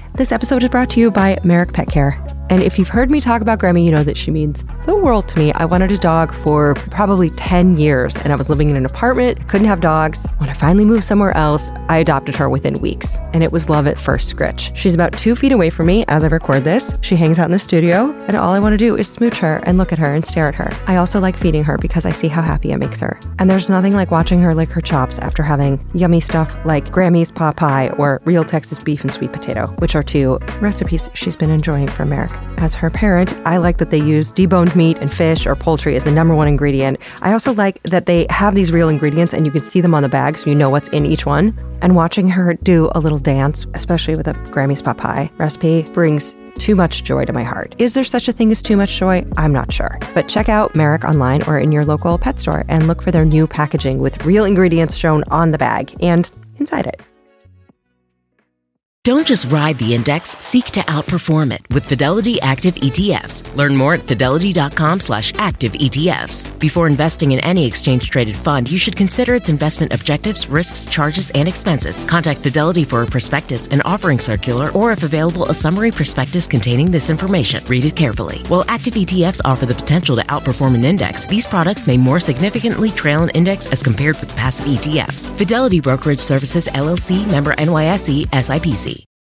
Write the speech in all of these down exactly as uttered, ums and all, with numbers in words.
This episode is brought to you by Merrick Pet Care. And if you've heard me talk about Grammy, you know that she means the world to me. I wanted a dog for probably ten years, and I was living in an apartment, couldn't have dogs. When I finally moved somewhere else, I adopted her within weeks, and it was love at first scritch. She's about two feet away from me as I record this. She hangs out in the studio, and all I want to do is smooch her and look at her and stare at her. I also like feeding her because I see how happy it makes her. And there's nothing like watching her lick her chops after having yummy stuff like Grammy's pot pie or real Texas beef and sweet potato, which are two recipes she's been enjoying from Merrick. As her parent, I like that they use deboned meat and fish or poultry as the number one ingredient. I also like that they have these real ingredients and you can see them on the bag so you know what's in each one. And watching her do a little dance, especially with a Grammy's pot pie recipe, brings too much joy to my heart. Is there such a thing as too much joy? I'm not sure. But check out Merrick online or in your local pet store and look for their new packaging with real ingredients shown on the bag and inside it. Don't just ride the index, seek to outperform it with Fidelity Active E T Fs. Learn more at fidelity.com slash active ETFs. Before investing in any exchange-traded fund, you should consider its investment objectives, risks, charges, and expenses. Contact Fidelity for a prospectus, an offering circular, or if available, a summary prospectus containing this information. Read it carefully. While active E T Fs offer the potential to outperform an index, these products may more significantly trail an index as compared with passive E T Fs. Fidelity Brokerage Services, L L C, member N Y S E, S I P C.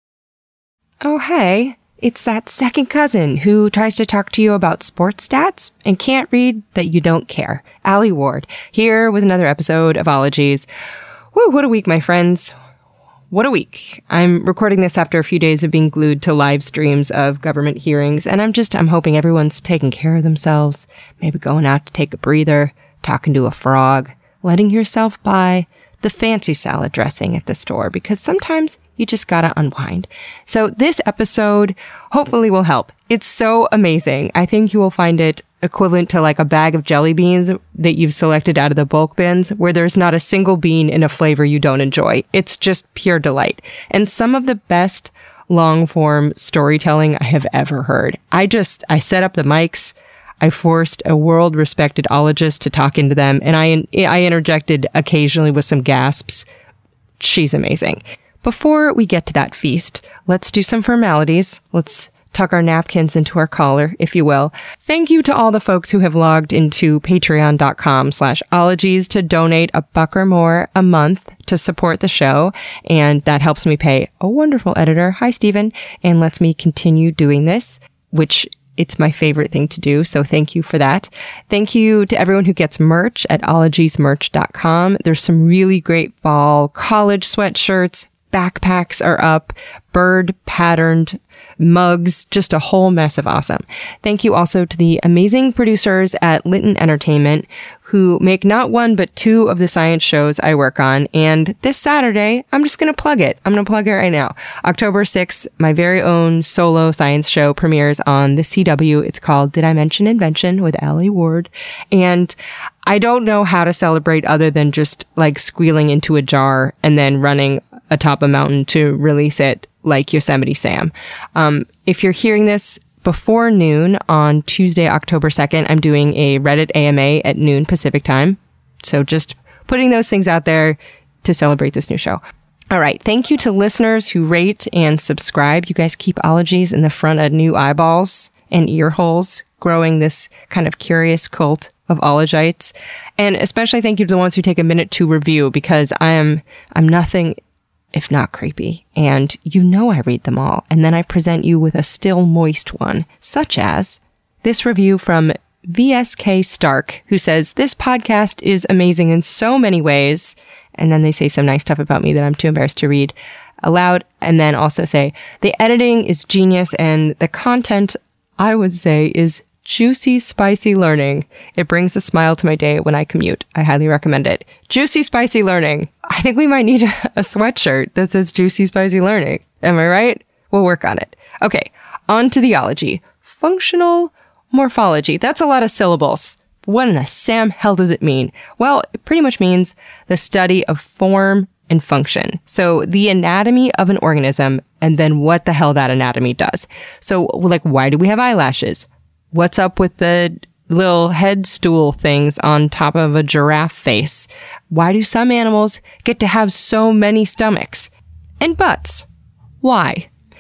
Oh, hey, it's that second cousin who tries to talk to you about sports stats and can't read that you don't care. Allie Ward, here with another episode of Ologies. Woo, what a week, my friends. What a week. I'm recording this after a few days of being glued to live streams of government hearings, and I'm just, I'm hoping everyone's taking care of themselves, maybe going out to take a breather, talking to a frog, letting yourself buy the fancy salad dressing at the store, because sometimes you just gotta unwind. So this episode hopefully will help. It's so amazing. I think you will find it equivalent to like a bag of jelly beans that you've selected out of the bulk bins, where there's not a single bean in a flavor you don't enjoy. It's just pure delight. And some of the best long form storytelling I have ever heard. I just, I set up the mics. I forced a world-respected ologist to talk into them, and I I interjected occasionally with some gasps. She's amazing. Before we get to that feast, let's do some formalities. Let's tuck our napkins into our collar, if you will. Thank you to all the folks who have logged into patreon.com slash ologies to donate a buck or more a month to support the show, and that helps me pay a wonderful editor, hi Stephen, and lets me continue doing this, which it's my favorite thing to do, so thank you for that. Thank you to everyone who gets merch at ologies merch dot com. There's some really great fall college sweatshirts, backpacks are up, bird patterned mugs, just a whole mess of awesome. Thank you also to the amazing producers at Litton Entertainment who make not one but two of the science shows I work on. And this Saturday, I'm just going to plug it. I'm going to plug it right now. October sixth, my very own solo science show premieres on the C W. It's called Did I Mention Invention with Allie Ward. And I don't know how to celebrate other than just like squealing into a jar and then running atop a mountain to release it like Yosemite Sam. Um, if you're hearing this before noon on Tuesday, October second, I'm doing a Reddit A M A at noon Pacific time. So just putting those things out there to celebrate this new show. All right. Thank you to listeners who rate and subscribe. You guys keep Ologies in the front of new eyeballs and ear holes, growing this kind of curious cult of Ologites. And especially thank you to the ones who take a minute to review, because I am, I'm nothing if not creepy. And you know I read them all. And then I present you with a still moist one, such as this review from V S K Stark, who says, this podcast is amazing in so many ways. And then they say some nice stuff about me that I'm too embarrassed to read aloud. And then also say, the editing is genius and the content, I would say, is juicy, spicy learning. It brings a smile to my day when I commute. I highly recommend it. Juicy, spicy learning. I think we might need a, a sweatshirt that says juicy, spicy learning. Am I right? We'll work on it. Okay, on to the ology. Functional morphology. That's a lot of syllables. What in the Sam hell does it mean? Well, it pretty much means the study of form and function. So the anatomy of an organism and then what the hell that anatomy does. So like, why do we have eyelashes? What's up with the little head stool things on top of a giraffe face? Why do some animals get to have so many stomachs and butts? Why?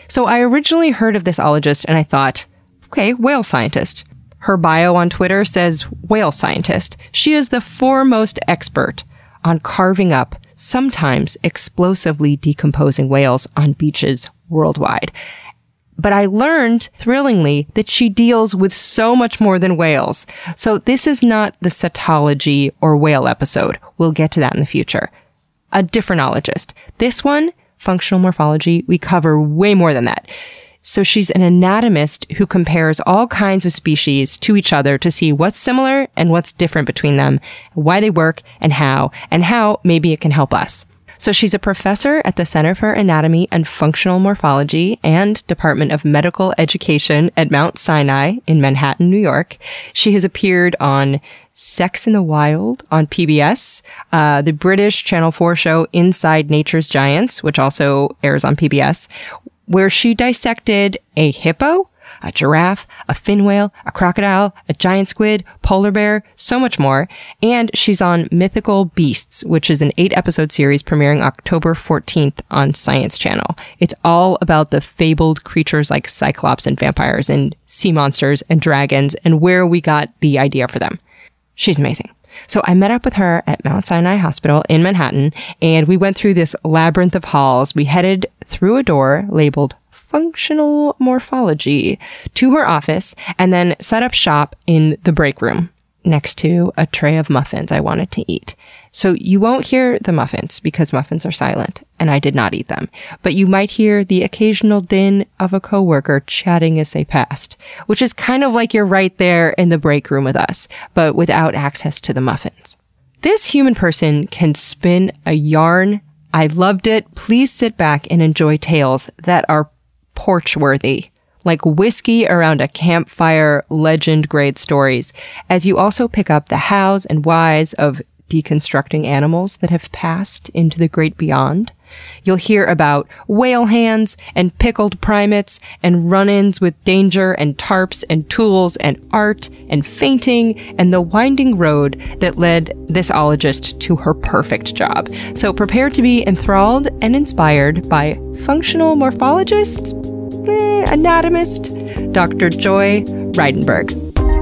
So I originally heard of this ologist and I thought, okay, whale scientist. Her bio on Twitter says whale scientist. She is the foremost expert on carving up, sometimes explosively decomposing whales on beaches worldwide. But I learned, thrillingly, that she deals with so much more than whales. So this is not the cetology or whale episode. We'll get to that in the future. A different ologist. This one, functional morphology, we cover way more than that. So she's an anatomist who compares all kinds of species to each other to see what's similar and what's different between them, why they work and how, and how maybe it can help us. So she's a professor at the Center for Anatomy and Functional Morphology and Department of Medical Education at Mount Sinai in Manhattan, New York. She has appeared on Sex in the Wild on P B S, uh, the British Channel four show Inside Nature's Giants, which also airs on P B S, where she dissected a hippo, a giraffe, a fin whale, a crocodile, a giant squid, polar bear, so much more. And she's on Mythical Beasts, which is an eight-episode series premiering October fourteenth on Science Channel. It's all about the fabled creatures like cyclops and vampires and sea monsters and dragons and where we got the idea for them. She's amazing. So I met up with her at Mount Sinai Hospital in Manhattan, and we went through this labyrinth of halls. We headed through a door labeled Functional Morphology to her office and then set up shop in the break room next to a tray of muffins I wanted to eat. So you won't hear the muffins because muffins are silent and I did not eat them, but you might hear the occasional din of a coworker chatting as they passed, which is kind of like you're right there in the break room with us, but without access to the muffins. This human person can spin a yarn. I loved it. Please sit back and enjoy tales that are porch-worthy, like whiskey around a campfire legend-grade stories, as you also pick up the hows and whys of deconstructing animals that have passed into the great beyond. You'll hear about whale hands and pickled primates and run-ins with danger and tarps and tools and art and fainting and the winding road that led this ologist to her perfect job. So prepare to be enthralled and inspired by functional morphologist, eh, anatomist, Doctor Joy Reidenberg.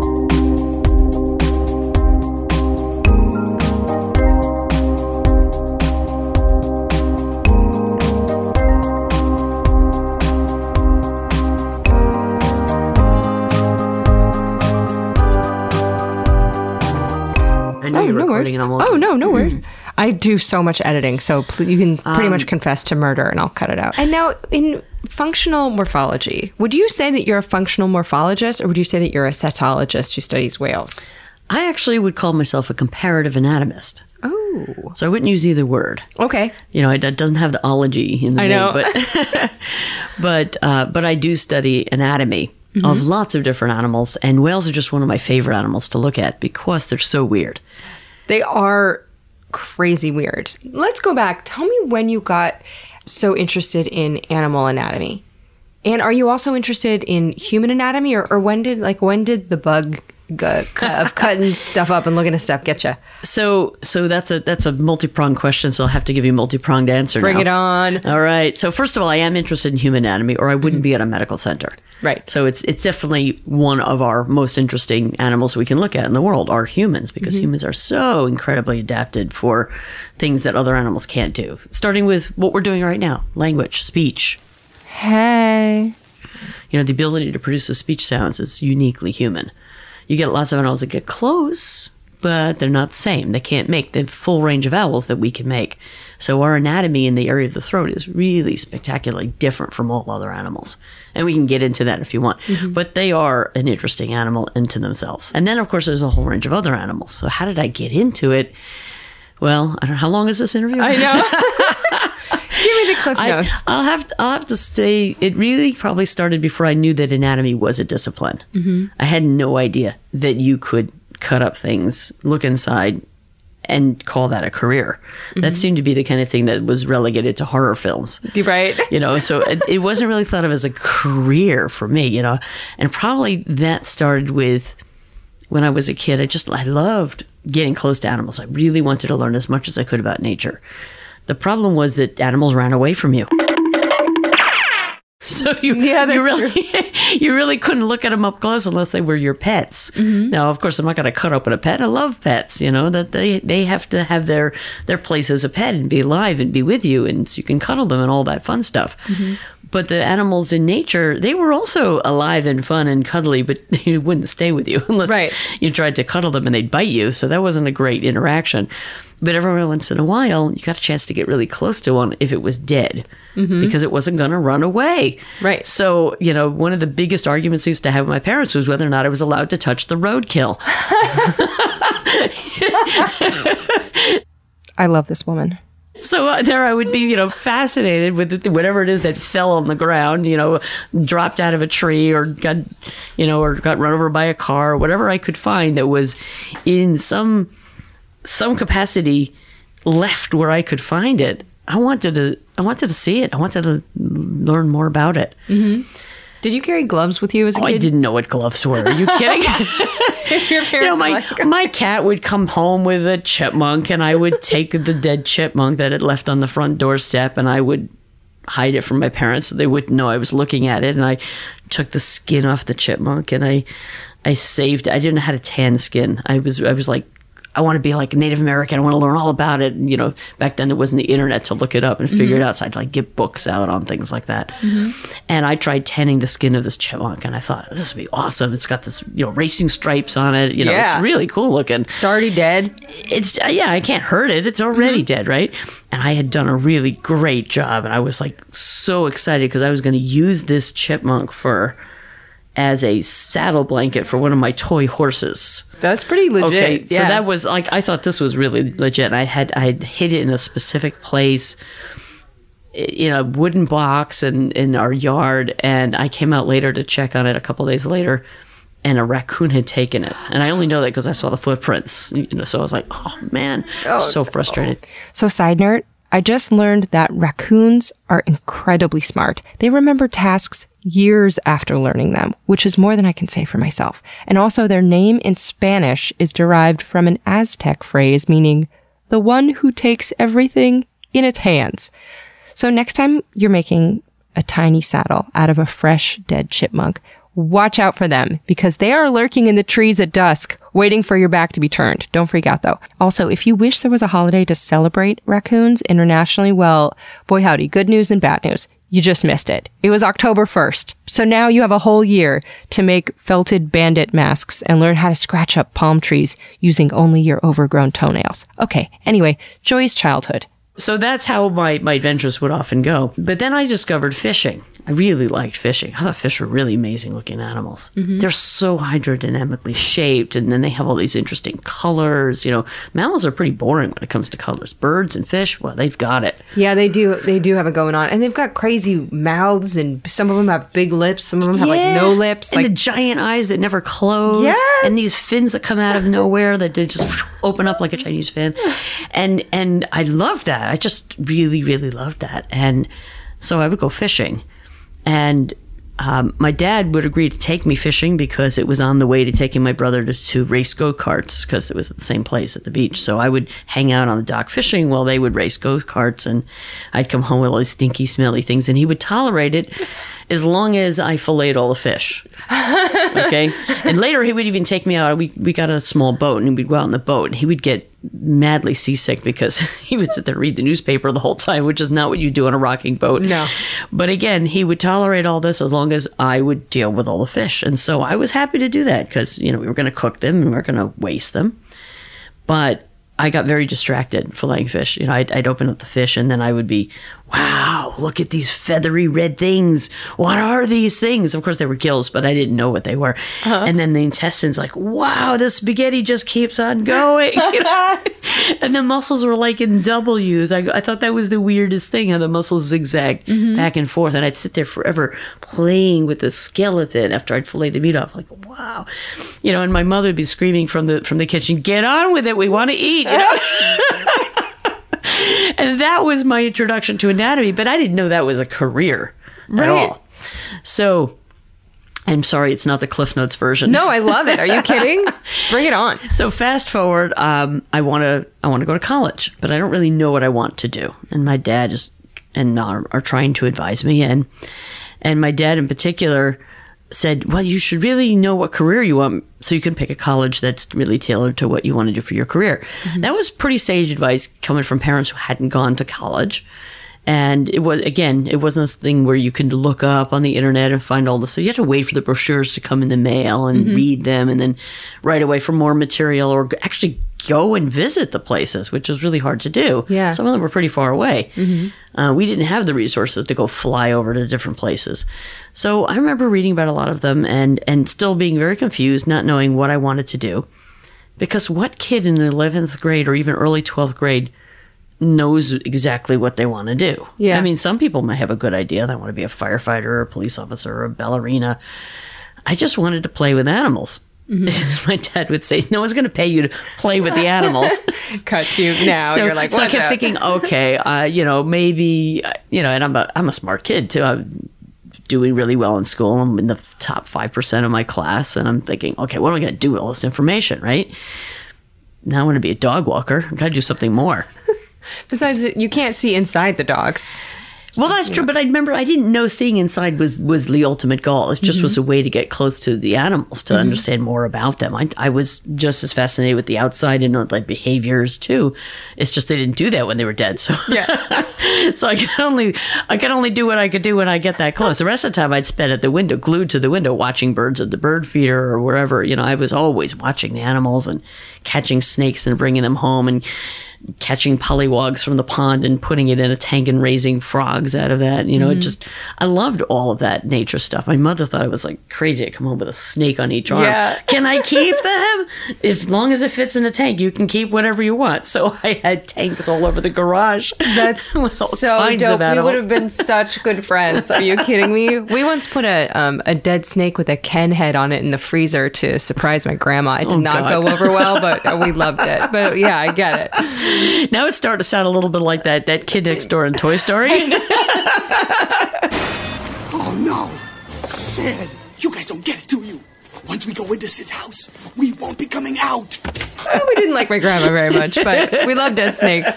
Oh, no worries. Oh, no, no worries. Mm. I do so much editing, so pl- you can pretty um, much confess to murder and I'll cut it out. And now, in functional morphology, would you say that you're a functional morphologist or would you say that you're a cetologist who studies whales? I actually would call myself a comparative anatomist. Oh. So I wouldn't use either word. Okay. You know, it, it doesn't have the ology in the I name. know. But, but, uh, but I do study anatomy. Mm-hmm. Of lots of different animals, and whales are just one of my favorite animals to look at because they're so weird. They are crazy weird. Let's go back. Tell me when you got so interested in animal anatomy. And are you also interested in human anatomy, or, or when did like when did the bug g- of cutting stuff up and looking at stuff get you? So, so that's a that's a multi-pronged question. So I'll have to give you a multi-pronged answer. Bring now. it on. All right. So first of all, I am interested in human anatomy, or I wouldn't mm-hmm. be at a medical center. Right. So it's it's definitely one of our most interesting animals we can look at in the world are humans, because mm-hmm. humans are so incredibly adapted for things that other animals can't do. Starting with what we're doing right now, language, speech. Hey. You know, the ability to produce the speech sounds is uniquely human. You get lots of animals that get close, but they're not the same. They can't make the full range of vowels that we can make. So our anatomy in the area of the throat is really spectacularly different from all other animals. And we can get into that if you want. Mm-hmm. But they are an interesting animal into themselves. And then, of course, there's a whole range of other animals. So how did I get into it? Well, I don't know. How long is this interview? I know. Give me the cliff notes. I, I'll have to, I'll have to say, it really probably started before I knew that anatomy was a discipline. Mm-hmm. I had no idea that you could cut up things, look inside, and call that a career. Mm-hmm. That seemed to be the kind of thing that was relegated to horror films. Right. You know, so it, it wasn't really thought of as a career for me, you know. And probably that started with when I was a kid. I just, I loved getting close to animals. I really wanted to learn as much as I could about nature. The problem was that animals ran away from you. So So you, Yeah, that's you really, you really couldn't look at them up close unless they were your pets. Mm-hmm. Now, of course, I'm not going to cut open a pet. I love pets. You know that they they have to have their their place as a pet and be alive and be with you, and so you can cuddle them and all that fun stuff. Mm-hmm. But the animals in nature, they were also alive and fun and cuddly, but they wouldn't stay with you unless right. you tried to cuddle them and they'd bite you. So that wasn't a great interaction. But every once in a while, you got a chance to get really close to one if it was dead, mm-hmm. because it wasn't going to run away. Right. So, you know, one of the biggest arguments I used to have with my parents was whether or not I was allowed to touch the roadkill. I love this woman. So uh, there I would be, you know, fascinated with whatever it is that fell on the ground, you know, dropped out of a tree or got, you know, or got run over by a car or whatever I could find that was in some some capacity left where I could find it. I wanted to I wanted to see it. I wanted to learn more about it. Mm-hmm. Did you carry gloves with you as a oh, kid? I didn't know what gloves were. Are you kidding? Your parents you know, my like... my cat would come home with a chipmunk, and I would take the dead chipmunk that it left on the front doorstep, and I would hide it from my parents so they wouldn't know I was looking at it. And I took the skin off the chipmunk, and I I saved. I didn't know how to tan skin. I was I was like, I want to be like a Native American. I want to learn all about it. And, you know, back then there wasn't the internet to look it up and figure mm-hmm. it out. So I'd like get books out on things like that. Mm-hmm. And I tried tanning the skin of this chipmunk, and I thought, this would be awesome. It's got this, you know, racing stripes on it. You know, yeah. It's really cool looking. It's already dead. It's, yeah, I can't hurt it. It's already mm-hmm. dead, right? And I had done a really great job. And I was like so excited because I was going to use this chipmunk fur as a saddle blanket for one of my toy horses. That's pretty legit. Okay, yeah. So that was like, I thought this was really legit. I had I had hid it in a specific place, in a wooden box in, in our yard, and I came out later to check on it a couple days later, and a raccoon had taken it. And I only know that because I saw the footprints. You know, so I was like, oh man, oh, so frustrated. So side note, I just learned that raccoons are incredibly smart. They remember tasks years after learning them, which is more than I can say for myself. And also their name in Spanish is derived from an Aztec phrase meaning the one who takes everything in its hands. So next time you're making a tiny saddle out of a fresh dead chipmunk, watch out for them because they are lurking in the trees at dusk, waiting for your back to be turned. Don't freak out though. Also, if you wish there was a holiday to celebrate raccoons internationally, well, boy howdy, good news and bad news. You just missed it. It was October first. So now you have a whole year to make felted bandit masks and learn how to scratch up palm trees using only your overgrown toenails. Okay, anyway, Joy's childhood. So that's how my, my adventures would often go. But then I discovered fishing. I really liked fishing. I thought fish were really amazing looking animals. Mm-hmm. They're so hydrodynamically shaped, and then they have all these interesting colors. You know, mammals are pretty boring when it comes to colors. Birds and fish, well, they've got it. Yeah, they do. They do have it going on. And they've got crazy mouths, and some of them have big lips. Some of them have yeah. like no lips. And like the giant eyes that never close. Yes. And these fins that come out of nowhere that they just open up like a Chinese fin. And, and I loved that. I just really, really loved that. And so I would go fishing. And um, my dad would agree to take me fishing because it was on the way to taking my brother to, to race go-karts because it was at the same place at the beach. So I would hang out on the dock fishing while they would race go-karts, and I'd come home with all these stinky, smelly things, and he would tolerate it as long as I filleted all the fish. Okay? And later he would even take me out. We, we got a small boat, and we'd go out on the boat, and he would get madly seasick because he would sit there and read the newspaper the whole time, which is not what you do on a rocking boat. No. But again, he would tolerate all this as long as I would deal with all the fish. And so I was happy to do that because, you know, we were going to cook them and we were going to waste them. But I got very distracted filleting fish. You know, I'd, I'd open up the fish and then I would be, wow, look at these feathery red things. What are these things? Of course, they were gills, but I didn't know what they were. Uh-huh. And then the intestines, like, wow, the spaghetti just keeps on going. You know? And the muscles were like in W's. I, I thought that was the weirdest thing, how the muscles zigzag mm-hmm. back and forth. And I'd sit there forever playing with the skeleton after I'd fillet the meat off. Like, wow. You know, and my mother would be screaming from the from the kitchen, get on with it. We want to eat. You know? And that was my introduction to anatomy, but I didn't know that was a career right. at all. So I'm sorry, it's not the Cliff Notes version. No, I love it. Are you kidding? Bring it on. So fast forward, um, I want to I want to go to college, but I don't really know what I want to do. And my dad is and are, are trying to advise me, and And my dad in particular said, well, you should really know what career you want so you can pick a college that's really tailored to what you want to do for your career. Mm-hmm. That was pretty sage advice coming from parents who hadn't gone to college. And it was, again, it wasn't a thing where you could look up on the internet and find all this. So you had to wait for the brochures to come in the mail and mm-hmm. read them and then right away for more material or actually go and visit the places, which was really hard to do. Yeah. Some of them were pretty far away. Mm-hmm. Uh, we didn't have the resources to go fly over to different places. So I remember reading about a lot of them and, and still being very confused, not knowing what I wanted to do. Because what kid in the eleventh grade or even early twelfth grade knows exactly what they want to do? Yeah. I mean, some people might have a good idea. They want to be a firefighter or a police officer or a ballerina. I just wanted to play with animals. Mm-hmm. My dad would say, no one's going to pay you to play with the animals. Cut you now. So, You're like, so I kept out? thinking, okay, uh, you know, maybe, you know, and I'm a, I'm a smart kid too. I'm doing really well in school. I'm in the top five percent of my class. And I'm thinking, okay, what am I going to do with all this information, right? Now I want to be a dog walker. I've got to do something more. Besides, you can't see inside the dogs. Well, that's true, but I remember I didn't know seeing inside was, was the ultimate goal. It just mm-hmm. was a way to get close to the animals, to mm-hmm. understand more about them. I, I was just as fascinated with the outside and like behaviors too. It's just they didn't do that when they were dead. So yeah, so I could only I could only do what I could do when I get that close. The rest of the time I'd spend at the window, glued to the window, watching birds at the bird feeder or wherever. You know, I was always watching the animals and catching snakes and bringing them home and catching pollywogs from the pond and putting it in a tank and raising frogs out of that. You know, mm-hmm. it just, I loved all of that nature stuff. My mother thought I was like crazy. I'd come home with a snake on each arm. Yeah. Can I keep them? As long as it fits in the tank, you can keep whatever you want. So I had tanks all over the garage. That's so dope. We would have been such good friends. Are you kidding me? We once put a um, a dead snake with a Ken head on it in the freezer to surprise my grandma. It did oh, not God. go over well, but we loved it. But yeah, I get it. Now it's starting to sound a little bit like that that kid next door in Toy Story. Oh no, Sid, you guys don't get it, do you? Once we go into Sid's house, we won't be coming out. Well, we didn't like my grandma very much, but we love dead snakes.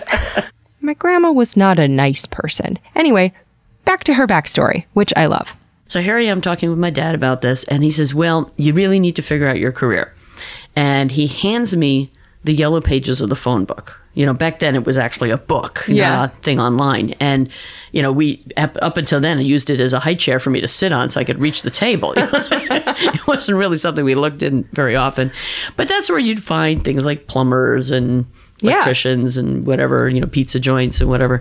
My grandma was not a nice person. Anyway, back to her backstory, which I love. So here I am talking with my dad about this, and he says, well, you really need to figure out your career. And he hands me the yellow pages of the phone book. You know, back then it was actually a book, yeah. not a thing online. And, you know, we, up, up until then, I used it as a high chair for me to sit on so I could reach the table. It wasn't really something we looked in very often. But that's where you'd find things like plumbers and electricians yeah. and whatever, you know, pizza joints and whatever.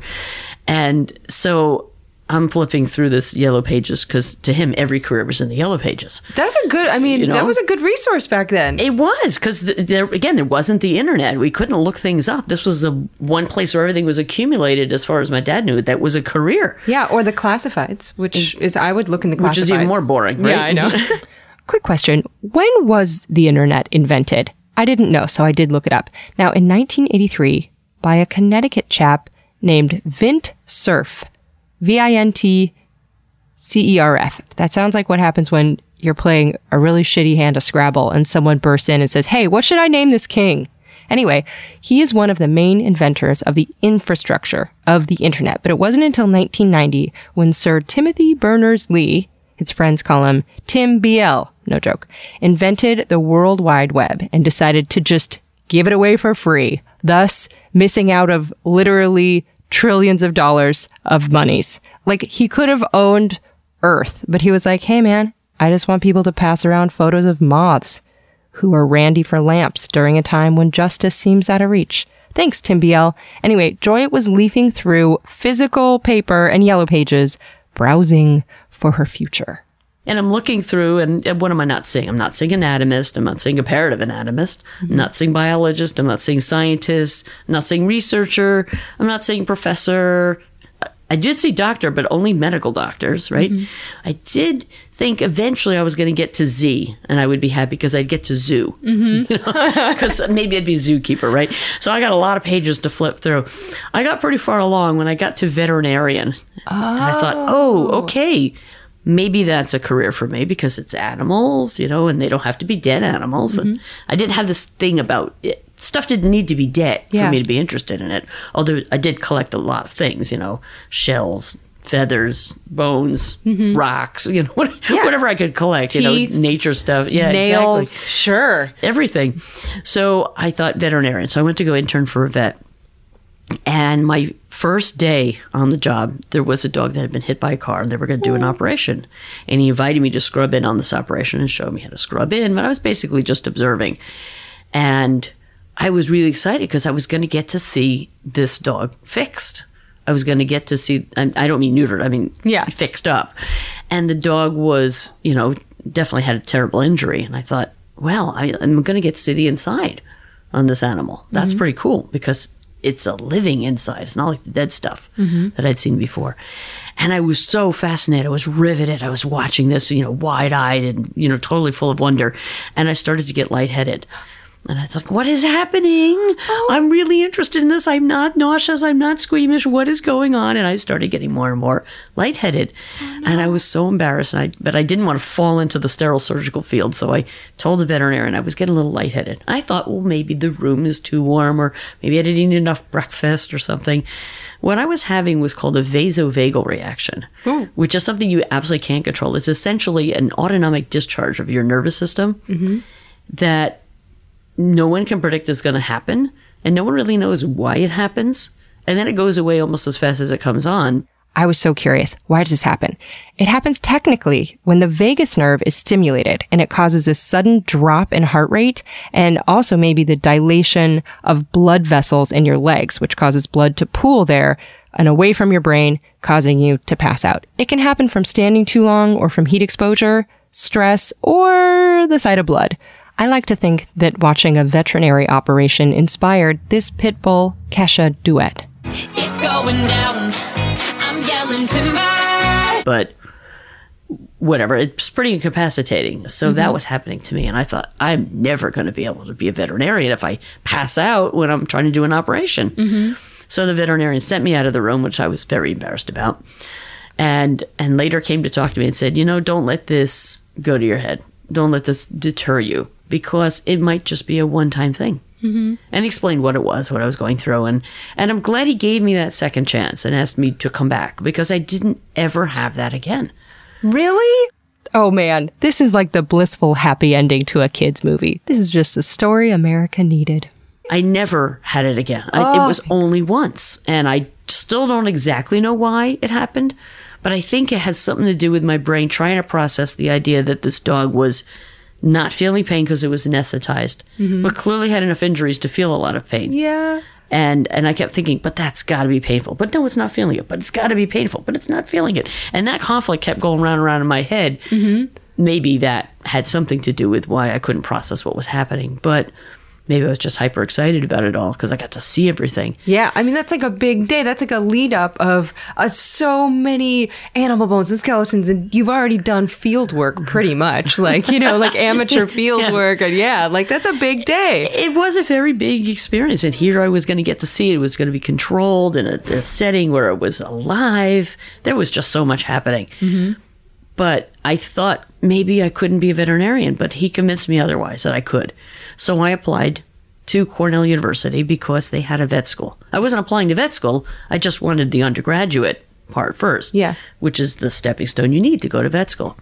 And so I'm flipping through this yellow pages because to him, every career was in the yellow pages. That's a good, I mean, you know? that was a good resource back then. It was because there, again, there wasn't the internet. We couldn't look things up. This was the one place where everything was accumulated as far as my dad knew. That was a career. Yeah, or the classifieds, which is, I would look in the classifieds. Which is even more boring, right? Yeah, I know. Quick question. When was the internet invented? I didn't know, so I did look it up. Now, in nineteen eighty-three, by a Connecticut chap named Vint Cerf. V I N T C E R F. That sounds like what happens when you're playing a really shitty hand of Scrabble and someone bursts in and says, hey, what should I name this king? Anyway, he is one of the main inventors of the infrastructure of the internet. But it wasn't until nineteen ninety when Sir Timothy Berners-Lee, his friends call him Tim B L, no joke, invented the World Wide Web and decided to just give it away for free, thus missing out of literally trillions of dollars of monies. Like, he could have owned Earth, but he was like, hey man, I just want people to pass around photos of moths who are randy for lamps during a time when justice seems out of reach. Thanks, Tim B L. Anyway, Joy was leafing through physical paper and yellow pages, browsing for her future. And I'm looking through, and what am I not seeing? I'm not seeing anatomist. I'm not seeing comparative anatomist. Mm-hmm. I'm not seeing biologist. I'm not seeing scientist. I'm not seeing researcher. I'm not seeing professor. I did see doctor, but only medical doctors, right? Mm-hmm. I did think eventually I was going to get to Z, and I would be happy because I'd get to zoo. Mm-hmm. You know? Because maybe I'd be a zookeeper, right? So I got a lot of pages to flip through. I got pretty far along when I got to veterinarian. Oh. And I thought, oh, okay. Maybe that's a career for me because it's animals, you know, and they don't have to be dead animals. Mm-hmm. And I didn't have this thing about it. Stuff didn't need to be dead yeah. for me to be interested in it. Although I did collect a lot of things, you know, shells, feathers, bones, Mm-hmm. rocks, you know, what, whatever I could collect, Teeth, you know, nature stuff. Yeah, nails, exactly. sure. Everything. So I thought veterinarian. So I went to go intern for a vet. And my first day on the job, there was a dog that had been hit by a car and they were going to do an operation. And he invited me to scrub in on this operation and show me how to scrub in. But I was basically just observing. And I was really excited because I was going to get to see this dog fixed. I was going to get to see, I don't mean neutered, I mean Yeah. fixed up. And the dog was, you know, definitely had a terrible injury. And I thought, well, I, I'm going to get to see the inside on this animal. That's Mm-hmm. pretty cool because it's a living inside. It's not like the dead stuff Mm-hmm. that I'd seen before. And I was so fascinated. I was riveted. I was watching this, you know, wide-eyed and, you know, totally full of wonder. And I started to get lightheaded. And I was like, what is happening? Oh. I'm really interested in this. I'm not nauseous. I'm not squeamish. What is going on? And I started getting more and more lightheaded. Oh, no. And I was so embarrassed. And I, but I didn't want to fall into the sterile surgical field. So I told the veterinarian I was getting a little lightheaded. I thought, well, maybe the room is too warm or maybe I didn't eat enough breakfast or something. What I was having was called a vasovagal reaction, Ooh. which is something you absolutely can't control. It's essentially an autonomic discharge of your nervous system mm-hmm. that no one can predict is going to happen, and no one really knows why it happens. And then it goes away almost as fast as it comes on. I was so curious. Why does this happen? It happens technically when the vagus nerve is stimulated and it causes a sudden drop in heart rate and also maybe the dilation of blood vessels in your legs, which causes blood to pool there and away from your brain, causing you to pass out. It can happen from standing too long or from heat exposure, stress, or the sight of blood. I like to think that watching a veterinary operation inspired this pit bull Kesha duet. It's going down. I'm yelling timber. But whatever, it's pretty incapacitating. So mm-hmm. that was happening to me. And I thought, I'm never going to be able to be a veterinarian if I pass out when I'm trying to do an operation. Mm-hmm. So the veterinarian sent me out of the room, which I was very embarrassed about. And and later came to talk to me and said, you know, don't let this go to your head. Don't let this deter you because it might just be a one-time thing. Mm-hmm. And explained what it was, what I was going through. And, and I'm glad he gave me that second chance and asked me to come back because I didn't ever have that again. Really? Oh man, this is like the blissful happy ending to a kid's movie. This is just the story America needed. I never had it again. Oh. I, it was only once. And I still don't exactly know why it happened. But I think it had something to do with my brain trying to process the idea that this dog was not feeling pain because it was anesthetized, mm-hmm. but clearly had enough injuries to feel a lot of pain. Yeah. And and I kept thinking, but that's got to be painful. But no, it's not feeling it. But it's got to be painful. But it's not feeling it. And that conflict kept going round and round in my head. Mm-hmm. Maybe that had something to do with why I couldn't process what was happening. But maybe I was just hyper excited about it all because I got to see everything. Yeah, I mean, that's like a big day. That's like a lead up of uh, so many animal bones and skeletons. And you've already done field work pretty much, like, you know, like amateur field yeah. work. And yeah, like that's a big day. It was a very big experience. And here I was going to get to see it. It was going to be controlled in a, a setting where it was alive. There was just so much happening. Mm-hmm. But I thought maybe I couldn't be a veterinarian, but he convinced me otherwise that I could. So I applied to Cornell University because they had a vet school. I wasn't applying to vet school. I just wanted the undergraduate part first, yeah, which is the stepping stone you need to go to vet school.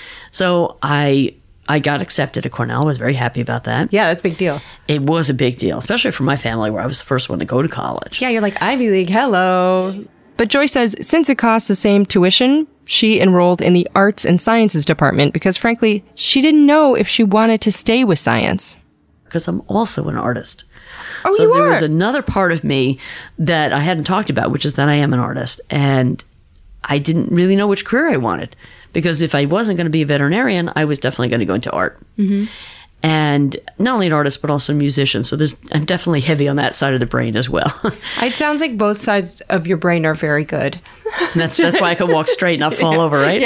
So I I got accepted at Cornell. I was very happy about that. Yeah, that's a big deal. It was a big deal, especially for my family where I was the first one to go to college. Yeah, you're like, Ivy League, hello. But Joy says since it costs the same tuition, she enrolled in the arts and sciences department because, frankly, she didn't know if she wanted to stay with science. Because I'm also an artist. Oh, so you there are? was another part of me that I hadn't talked about, which is that I am an artist. And I didn't really know which career I wanted. Because if I wasn't going to be a veterinarian, I was definitely going to go into art. Mm-hmm. And not only an artist, but also a musician. So there's, I'm definitely heavy on that side of the brain as well. It sounds like both sides of your brain are very good. That's that's why I can walk straight and not fall yeah. over, right?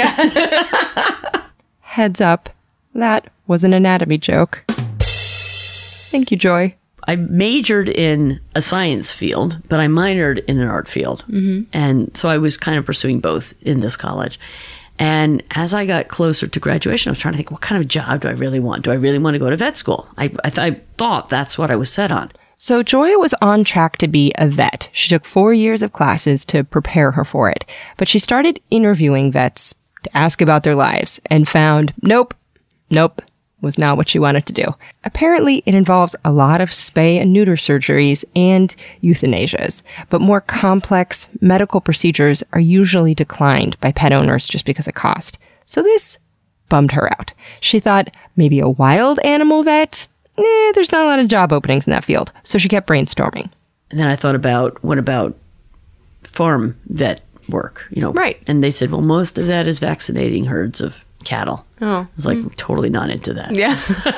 Yeah. Heads up, that was an anatomy joke. Thank you, Joy. I majored in a science field, but I minored in an art field. Mm-hmm. And so I was kind of pursuing both in this college. And as I got closer to graduation, I was trying to think, what kind of job do I really want? Do I really want to go to vet school? I, I, th- I thought that's what I was set on. So Joy was on track to be a vet. She took four years of classes to prepare her for it. But she started interviewing vets to ask about their lives and found, nope, nope, was not what she wanted to do. Apparently, it involves a lot of spay and neuter surgeries and euthanasias, but more complex medical procedures are usually declined by pet owners just because of cost. So this bummed her out. She thought maybe a wild animal vet? Eh, there's not a lot of job openings in that field. So she kept brainstorming. And then I thought about, what about farm vet work? You know, Right. And they said, well, most of that is vaccinating herds of cattle. Oh. I was like, totally not into that. Yeah.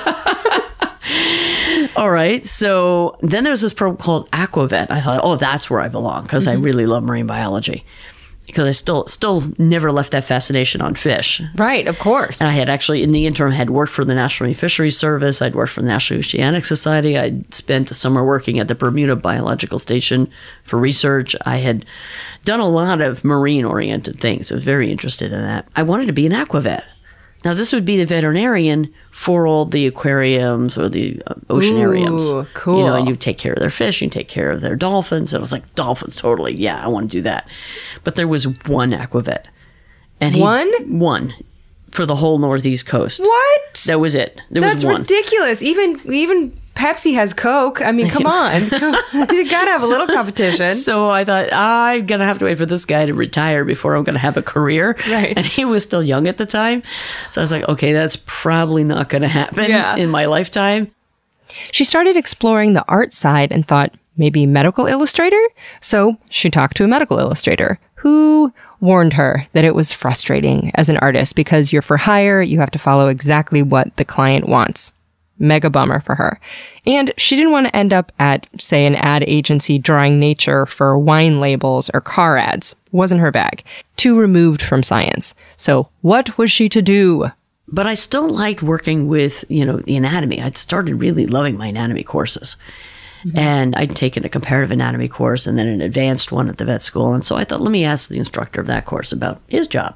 All right. So then there's this program called Aquavet. I thought, oh, that's where I belong, because I really love marine biology. Because I still still never left that fascination on fish. Right, of course. And I had actually, in the interim, had worked for the National Marine Fisheries Service. I'd worked for the National Oceanic Society. I'd spent a summer working at the Bermuda Biological Station for research. I had done a lot of marine-oriented things. I was very interested in that. I wanted to be an aquavet. Now, this would be the veterinarian for all the aquariums or the uh, oceanariums. Ooh, cool. You know, and you take care of their fish, you take care of their dolphins. And I was like, dolphins, totally. Yeah, I want to do that. But there was one aquavet. And he, One? One. For the whole Northeast coast. What? That was it. There That's was one. ridiculous. Even even Pepsi has Coke. I mean, come on. You gotta have a little competition. So I thought, I'm going to have to wait for this guy to retire before I'm going to have a career. Right. And he was still young at the time. So I was like, okay, that's probably not going to happen Yeah. in my lifetime. She started exploring the art side and thought, maybe medical illustrator? So she talked to a medical illustrator who warned her that it was frustrating as an artist because you're for hire, you have to follow exactly what the client wants. Mega bummer for her. And she didn't want to end up at, say, an ad agency drawing nature for wine labels or car ads. Wasn't her bag. Too removed from science. So what was she to do? But I still liked working with, you know, the anatomy. I'd started really loving my anatomy courses. Mm-hmm. And I'd taken a comparative anatomy course and then an advanced one at the vet school. And so I thought, let me ask the instructor of that course about his job.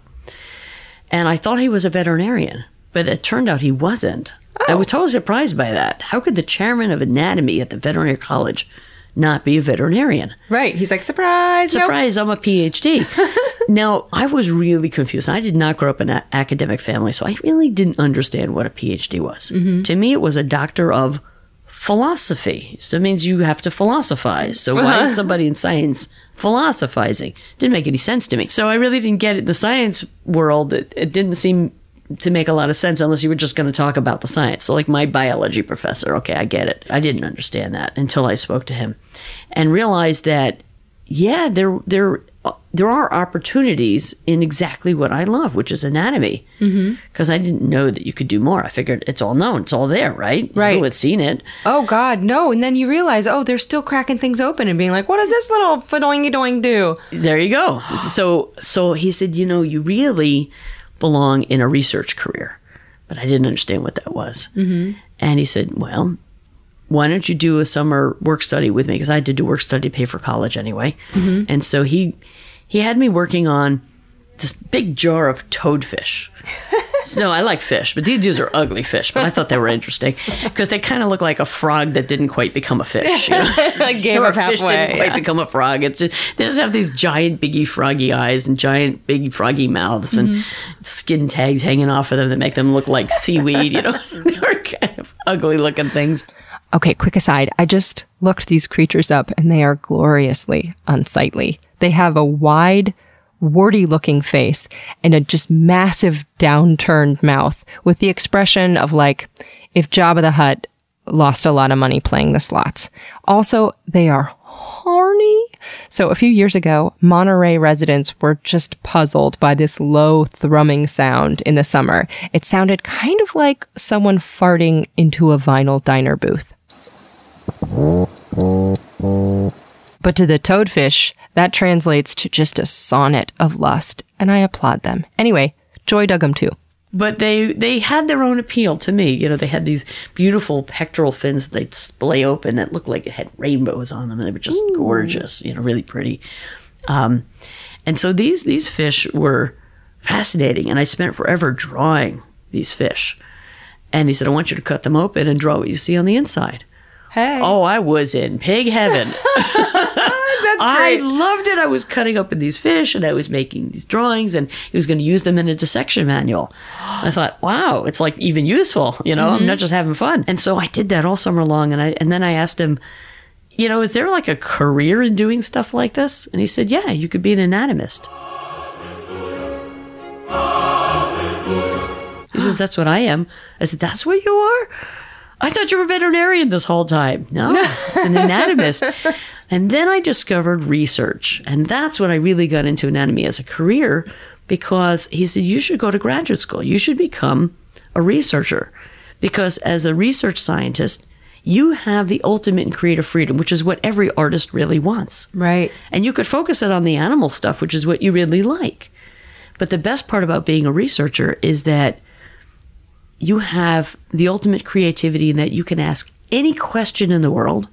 And I thought he was a veterinarian, but it turned out he wasn't. Oh. I was totally surprised by that. How could the chairman of anatomy at the veterinary college not be a veterinarian? Right. He's like, surprise. Surprise, nope. I'm a P H D. Now, I was really confused. I did not grow up in an academic family, so I really didn't understand what a P H D was. Mm-hmm. To me, it was a doctor of philosophy. So it means you have to philosophize. So why is somebody in science philosophizing? Didn't make any sense to me. So I really didn't get it. The science world, it, it didn't seem to make a lot of sense unless you were just going to talk about the science. So like my biology professor, okay, I get it. I didn't understand that until I spoke to him and realized that, yeah, there there there are opportunities in exactly what I love, which is anatomy. Because mm-hmm. I didn't know that you could do more. I figured it's all known. It's all there, right? Right. You had seen it. Oh, God, no. And then you realize, oh, they're still cracking things open and being like, what does this little fadoing-a-doing do? There you go. So, so he said, you know, you really belong in a research career. But I didn't understand what that was. Mm-hmm. And he said, well, why don't you do a summer work study with me? Because I had to do work study to pay for college anyway. Mm-hmm. And so he he had me working on this big jar of toadfish. So, no, I like fish, but these, these are ugly fish. But I thought they were interesting because they kind of look like a frog that didn't quite become a fish. You know? Like gave up halfway. Fish didn't quite yeah. become a frog. It's just, they just have these giant, biggy, froggy eyes and giant, big, froggy mouths and mm-hmm. skin tags hanging off of them that make them look like seaweed. You know, they're kind of ugly looking things. Okay, quick aside. I just looked these creatures up and they are gloriously unsightly. They have a wide, warty-looking face and a just massive downturned mouth with the expression of like if Jabba the Hutt lost a lot of money playing the slots. Also, they are horny. So a few years ago, Monterey residents were just puzzled by this low thrumming sound in the summer. It sounded kind of like someone farting into a vinyl diner booth. But to the toadfish, that translates to just a sonnet of lust, and I applaud them. Anyway, Joy dug them too. But they they had their own appeal to me. You know, they had these beautiful pectoral fins that they'd splay open that looked like it had rainbows on them, and they were just Ooh. gorgeous, you know, really pretty. Um, and so these these fish were fascinating, and I spent forever drawing these fish. And he said, I want you to cut them open and draw what you see on the inside. Hey. Oh, I was in pig heaven. That's I great. loved it. I was cutting open these fish and I was making these drawings and he was going to use them in a dissection manual. I thought, wow, it's like even useful, you know, I'm not just having fun. And so I did that all summer long. And I, and then I asked him, you know, is there like a career in doing stuff like this? And he said, yeah, you could be an anatomist. He says, that's what I am. I said, that's what you are? I thought you were a veterinarian this whole time. No, it's an anatomist. And then I discovered research. And that's when I really got into anatomy as a career, because he said, you should go to graduate school. You should become a researcher. Because as a research scientist, you have the ultimate in creative freedom, which is what every artist really wants. Right. And you could focus it on the animal stuff, which is what you really like. But the best part about being a researcher is that you have the ultimate creativity in that you can ask any question in the world,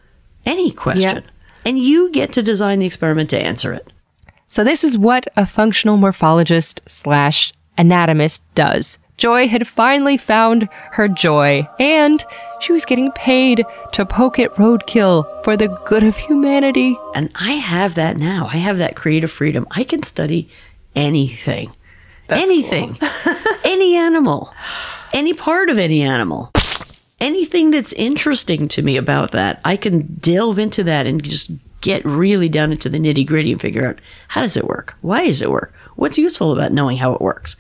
any question, Yeah. and you get to design the experiment to answer it. So this is what a functional morphologist slash anatomist does. Joy had finally found her joy, and she was getting paid to poke at roadkill for the good of humanity. And I have that now. I have that creative freedom. I can study anything. anything. Any animal. Any part of any animal. Anything that's interesting to me about that, I can delve into that and just get really down into the nitty gritty and figure out, how does it work? Why does it work? What's useful about knowing how it works?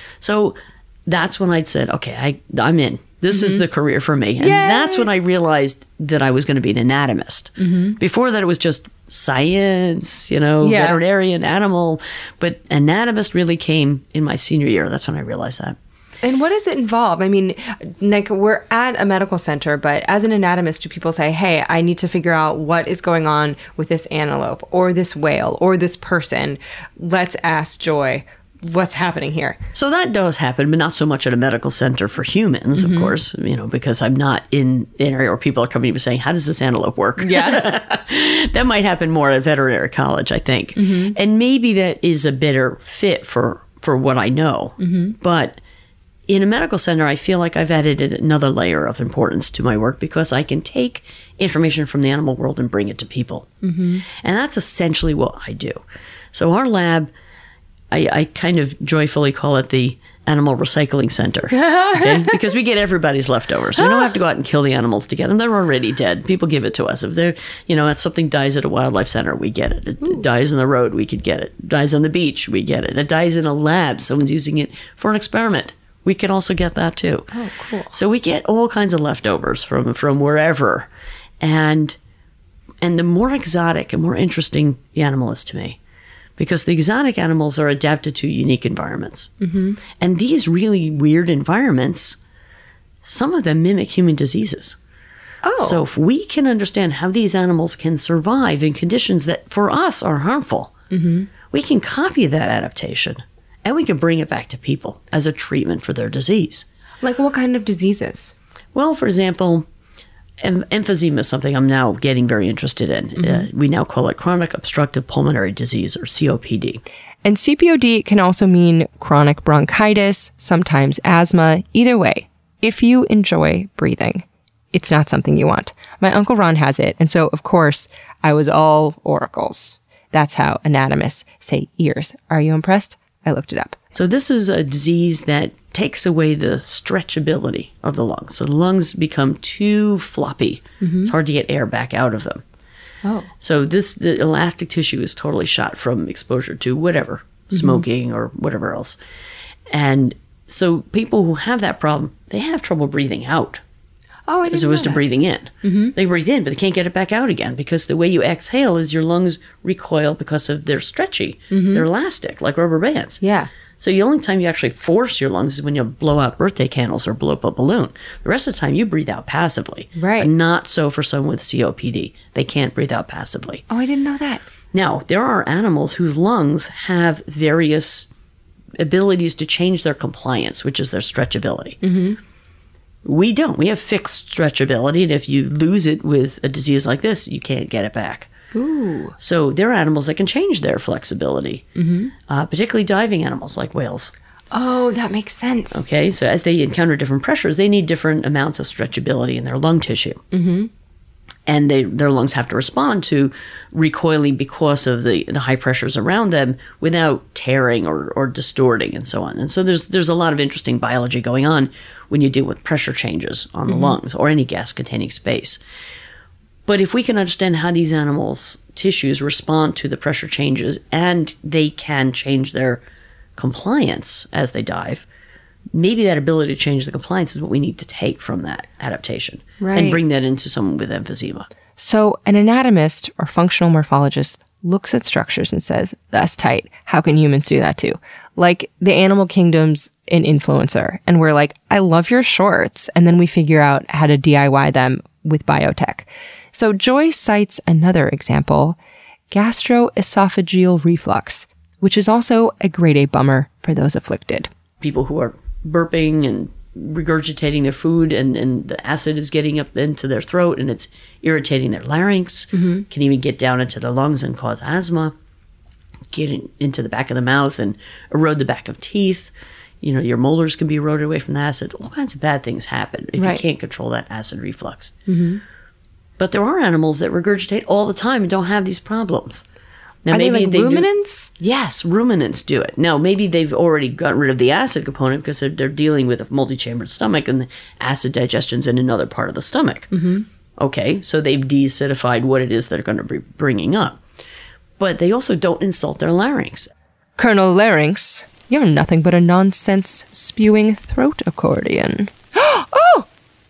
So that's when I'd said, okay, I, I'm in. This is the career for me. And that's when I realized that I was going to be an anatomist. Before that, it was just science, you know, Yeah. veterinarian, animal. But anatomist really came in my senior year. That's when I realized that. And what does it involve? I mean, like, we're at a medical center, but as an anatomist, do people say, hey, I need to figure out what is going on with this antelope or this whale or this person? Let's ask Joy, what's happening here? So that does happen, but not so much at a medical center for humans, of course, you know, because I'm not in an area where people are coming to me saying, how does this antelope work? Yeah. That might happen more at veterinary college, I think. And maybe that is a better fit for, for what I know. But in a medical center, I feel like I've added another layer of importance to my work because I can take information from the animal world and bring it to people. And that's essentially what I do. So our lab, I, I kind of joyfully call it the Animal Recycling Center, okay? Because we get everybody's leftovers. We don't have to go out and kill the animals to get them. They're already dead. People give it to us. If they're, you know, if something dies at a wildlife center, we get it. It, it dies on the road, we could get it. It dies on the beach, we get it. It dies in a lab. Someone's using it for an experiment. We can also get that too. Oh, cool. So we get all kinds of leftovers from from wherever, and and the more exotic and more interesting the animal is to me, because the exotic animals are adapted to unique environments, mm-hmm. and these really weird environments, some of them mimic human diseases. Oh. So if we can understand how these animals can survive in conditions that for us are harmful, mm-hmm. we can copy that adaptation. And we can bring it back to people as a treatment for their disease. Like what kind of diseases? Well, for example, em- emphysema is something I'm now getting very interested in. Mm-hmm. Uh, we now call it chronic obstructive pulmonary disease, or C O P D. And C P O D can also mean chronic bronchitis, sometimes asthma. Either way, if you enjoy breathing, it's not something you want. My Uncle Ron has it, and so, of course, I was all oracles. That's how anatomists say ears. Are you impressed? I looked it up. So this is a disease that takes away the stretchability of the lungs. So the lungs become too floppy. Mm-hmm. It's hard to get air back out of them. Oh. So this the elastic tissue is totally shot from exposure to whatever, mm-hmm. smoking or whatever else. And so people who have that problem, they have trouble breathing out. Oh, I didn't as opposed know to that. breathing in. Mm-hmm. They breathe in, but they can't get it back out again because the way you exhale is your lungs recoil because of they're stretchy. Mm-hmm. They're elastic, like rubber bands. Yeah. So the only time you actually force your lungs is when you blow out birthday candles or blow up a balloon. The rest of the time you breathe out passively. Right. And not so for someone with C O P D. They can't breathe out passively. Oh, I didn't know that. Now, there are animals whose lungs have various abilities to change their compliance, which is their stretchability. Mm-hmm. We don't. We have fixed stretchability, and if you lose it with a disease like this, you can't get it back. Ooh. So there are animals that can change their flexibility, mm-hmm. uh, particularly diving animals like whales. Oh, that makes sense. Okay, so as they encounter different pressures, they need different amounts of stretchability in their lung tissue. Mm-hmm. And they, their lungs have to respond to recoiling because of the, the high pressures around them without tearing or, or distorting and so on. And so there's there's a lot of interesting biology going on when you deal with pressure changes on the mm-hmm. lungs or any gas-containing space. But if we can understand how these animals' tissues respond to the pressure changes and they can change their compliance as they dive, maybe that ability to change the compliance is what we need to take from that adaptation right. and bring that into someone with emphysema. So an anatomist or functional morphologist looks at structures and says, that's tight. How can humans do that too? Like the animal kingdom's an influencer. And we're like, I love your shorts. And then we figure out how to D I Y them with biotech. So Joy cites another example, gastroesophageal reflux, which is also a grade A bummer for those afflicted. People who are burping and regurgitating their food and, and the acid is getting up into their throat and it's irritating their larynx, mm-hmm. can even get down into their lungs and cause asthma, get in, into the back of the mouth and erode the back of teeth. You know, your molars can be eroded away from the acid. All kinds of bad things happen if right. you can't control that acid reflux. Mm-hmm. But there are animals that regurgitate all the time and don't have these problems. Now, are maybe they like they ruminants? Do, yes, ruminants do it. Now, maybe they've already gotten rid of the acid component because they're, they're dealing with a multi-chambered stomach and the acid digestion's in another part of the stomach. Mm-hmm. Okay, so they've deacidified what it is they're going to be bringing up. But they also don't insult their larynx. Colonel Larynx, you're nothing but a nonsense spewing throat accordion. Oh!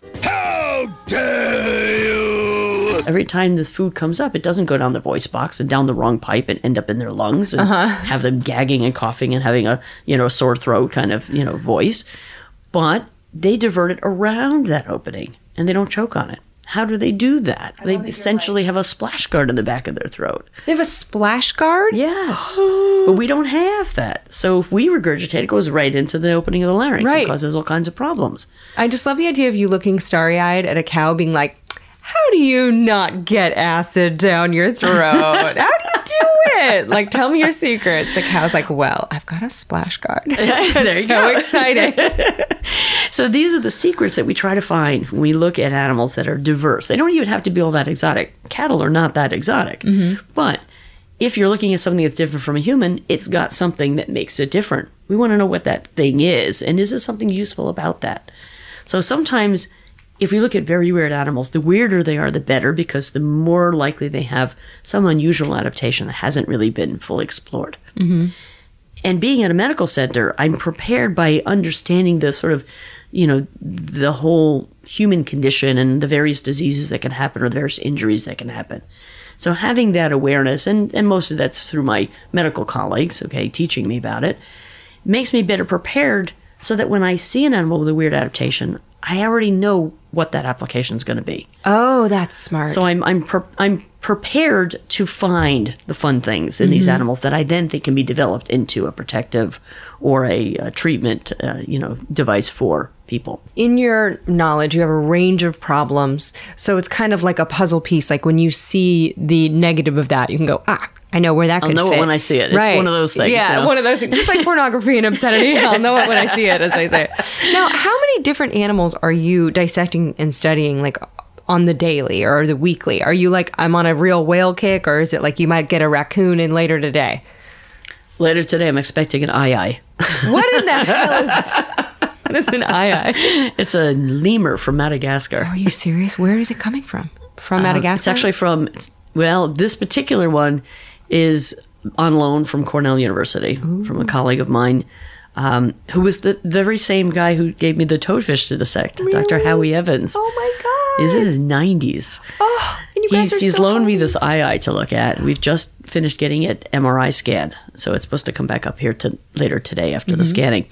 How dare you! Every time the food comes up, it doesn't go down the voice box and down the wrong pipe and end up in their lungs and uh-huh. have them gagging and coughing and having a, you know, sore throat kind of, you know, voice. But they divert it around that opening and they don't choke on it. How do they do that? I they essentially right. have a splash guard in the back of their throat. They have a splash guard? Yes. But we don't have that. So if we regurgitate, it goes right into the opening of the larynx right. and causes all kinds of problems. I just love the idea of you looking starry-eyed at a cow being like, how do you not get acid down your throat? How do you do it? Like, tell me your secrets. The cow's like, well, I've got a splash guard. There you so go. exciting. So these are the secrets that we try to find when we look at animals that are diverse. They don't even have to be all that exotic. Cattle are not that exotic. Mm-hmm. But if you're looking at something that's different from a human, it's got something that makes it different. We want to know what that thing is. And is there something useful about that? So sometimes if we look at very weird animals, the weirder they are, the better, because the more likely they have some unusual adaptation that hasn't really been fully explored. Mm-hmm. And being at a medical center, I'm prepared by understanding the sort of, you know, the whole human condition and the various diseases that can happen or the various injuries that can happen. So having that awareness, and, and most of that's through my medical colleagues, okay, teaching me about it, makes me better prepared so that when I see an animal with a weird adaptation, I already know what that application is going to be. Oh, that's smart. So I'm I'm pre- I'm prepared to find the fun things in mm-hmm. these animals that I then think can be developed into a protective or a, a treatment, uh, you know, device for people. In your knowledge, you have a range of problems. So it's kind of like a puzzle piece. Like when you see the negative of that, you can go, ah, I know where that could fit. I'll know it when I see it. It's right. one of those things. Yeah, you know? one of those things. Just like pornography and obscenity. I'll know it when I see it, as they say. Now, how many different animals are you dissecting and studying, like, on the daily or the weekly? Are you like, I'm on a real whale kick, or is it like you might get a raccoon in later today? Later today, I'm expecting an aye-aye. What in the hell is that? What is an aye-aye? It's a lemur from Madagascar. Are you serious? Where is it coming from? From Madagascar? Uh, it's actually from, well, this particular one is on loan from Cornell University, Ooh. From a colleague of mine, um, who was the very same guy who gave me the toadfish to dissect, really? Doctor Howie Evans. Oh my God. He's in his nineties. Oh, and you guys he's, are He's still loaned homies. me this eye-eye to look at. We've just finished getting it M R I scanned, so it's supposed to come back up here to later today after mm-hmm. the scanning.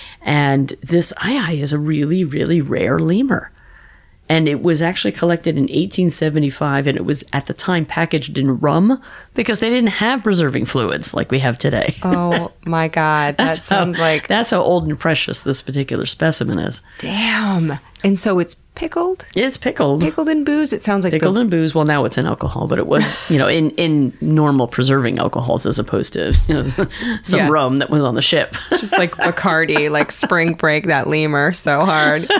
And this eye-eye is a really, really rare lemur. And it was actually collected in eighteen seventy-five, and it was at the time packaged in rum because they didn't have preserving fluids like we have today. Oh my God. That sounds how, like... That's how old and precious this particular specimen is. Damn. And so it's pickled? It's pickled. Pickled in booze? It sounds like... Pickled the... in booze. Well, now it's in alcohol, but it was, you know, in, in normal preserving alcohols as opposed to, you know, some yeah. rum that was on the ship. Just like Bacardi, like spring break that lemur so hard.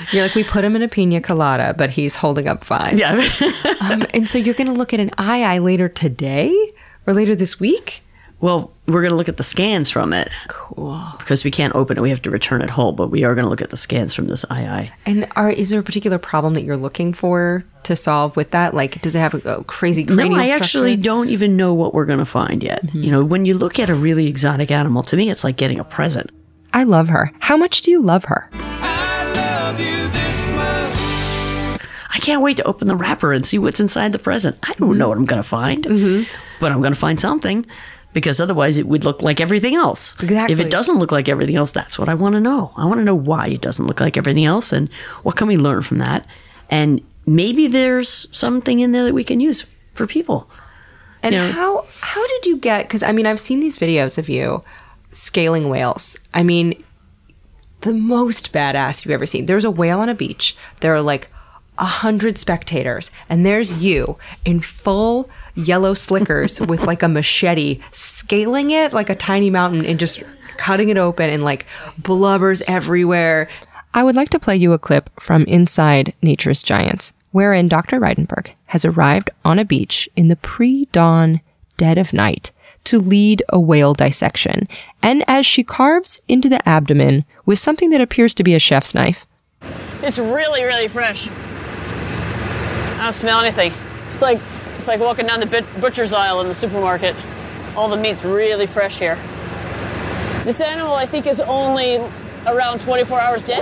You're like, we put him in a pina colada, but he's holding up fine. Yeah. um, and so you're going to look at an eye later today or later this week? Well, we're going to look at the scans from it. Cool. Because we can't open it. We have to return it whole, but we are going to look at the scans from this eye. And are is there a particular problem that you're looking for to solve with that? Like, does it have a, a crazy cranial No, I structure? actually don't even know what we're going to find yet. Mm-hmm. You know, when you look at a really exotic animal, to me, it's like getting a present. I love her. How much do you love her? I love you this much. I can't wait to open the wrapper and see what's inside the present. I don't mm-hmm. know what I'm going to find, mm-hmm. but I'm going to find something. Because otherwise it would look like everything else. Exactly. If it doesn't look like everything else, that's what I want to know. I want to know why it doesn't look like everything else and what can we learn from that. And maybe there's something in there that we can use for people. And you know, how how did you get, because I mean, I've seen these videos of you scaling whales. I mean, the most badass you've ever seen. There's a whale on a beach. There are like a hundred spectators. And there's you in full yellow slickers with like a machete scaling it like a tiny mountain and just cutting it open and like blubbers everywhere. I would like to play you a clip from Inside Nature's Giants, wherein Doctor Reidenberg has arrived on a beach in the pre-dawn dead of night to lead a whale dissection. And as she carves into the abdomen with something that appears to be a chef's knife. It's really, really fresh. I don't smell anything. It's like It's like walking down the bit- butcher's aisle in the supermarket. All the meat's really fresh here. This animal, I think, is only around twenty-four hours dead.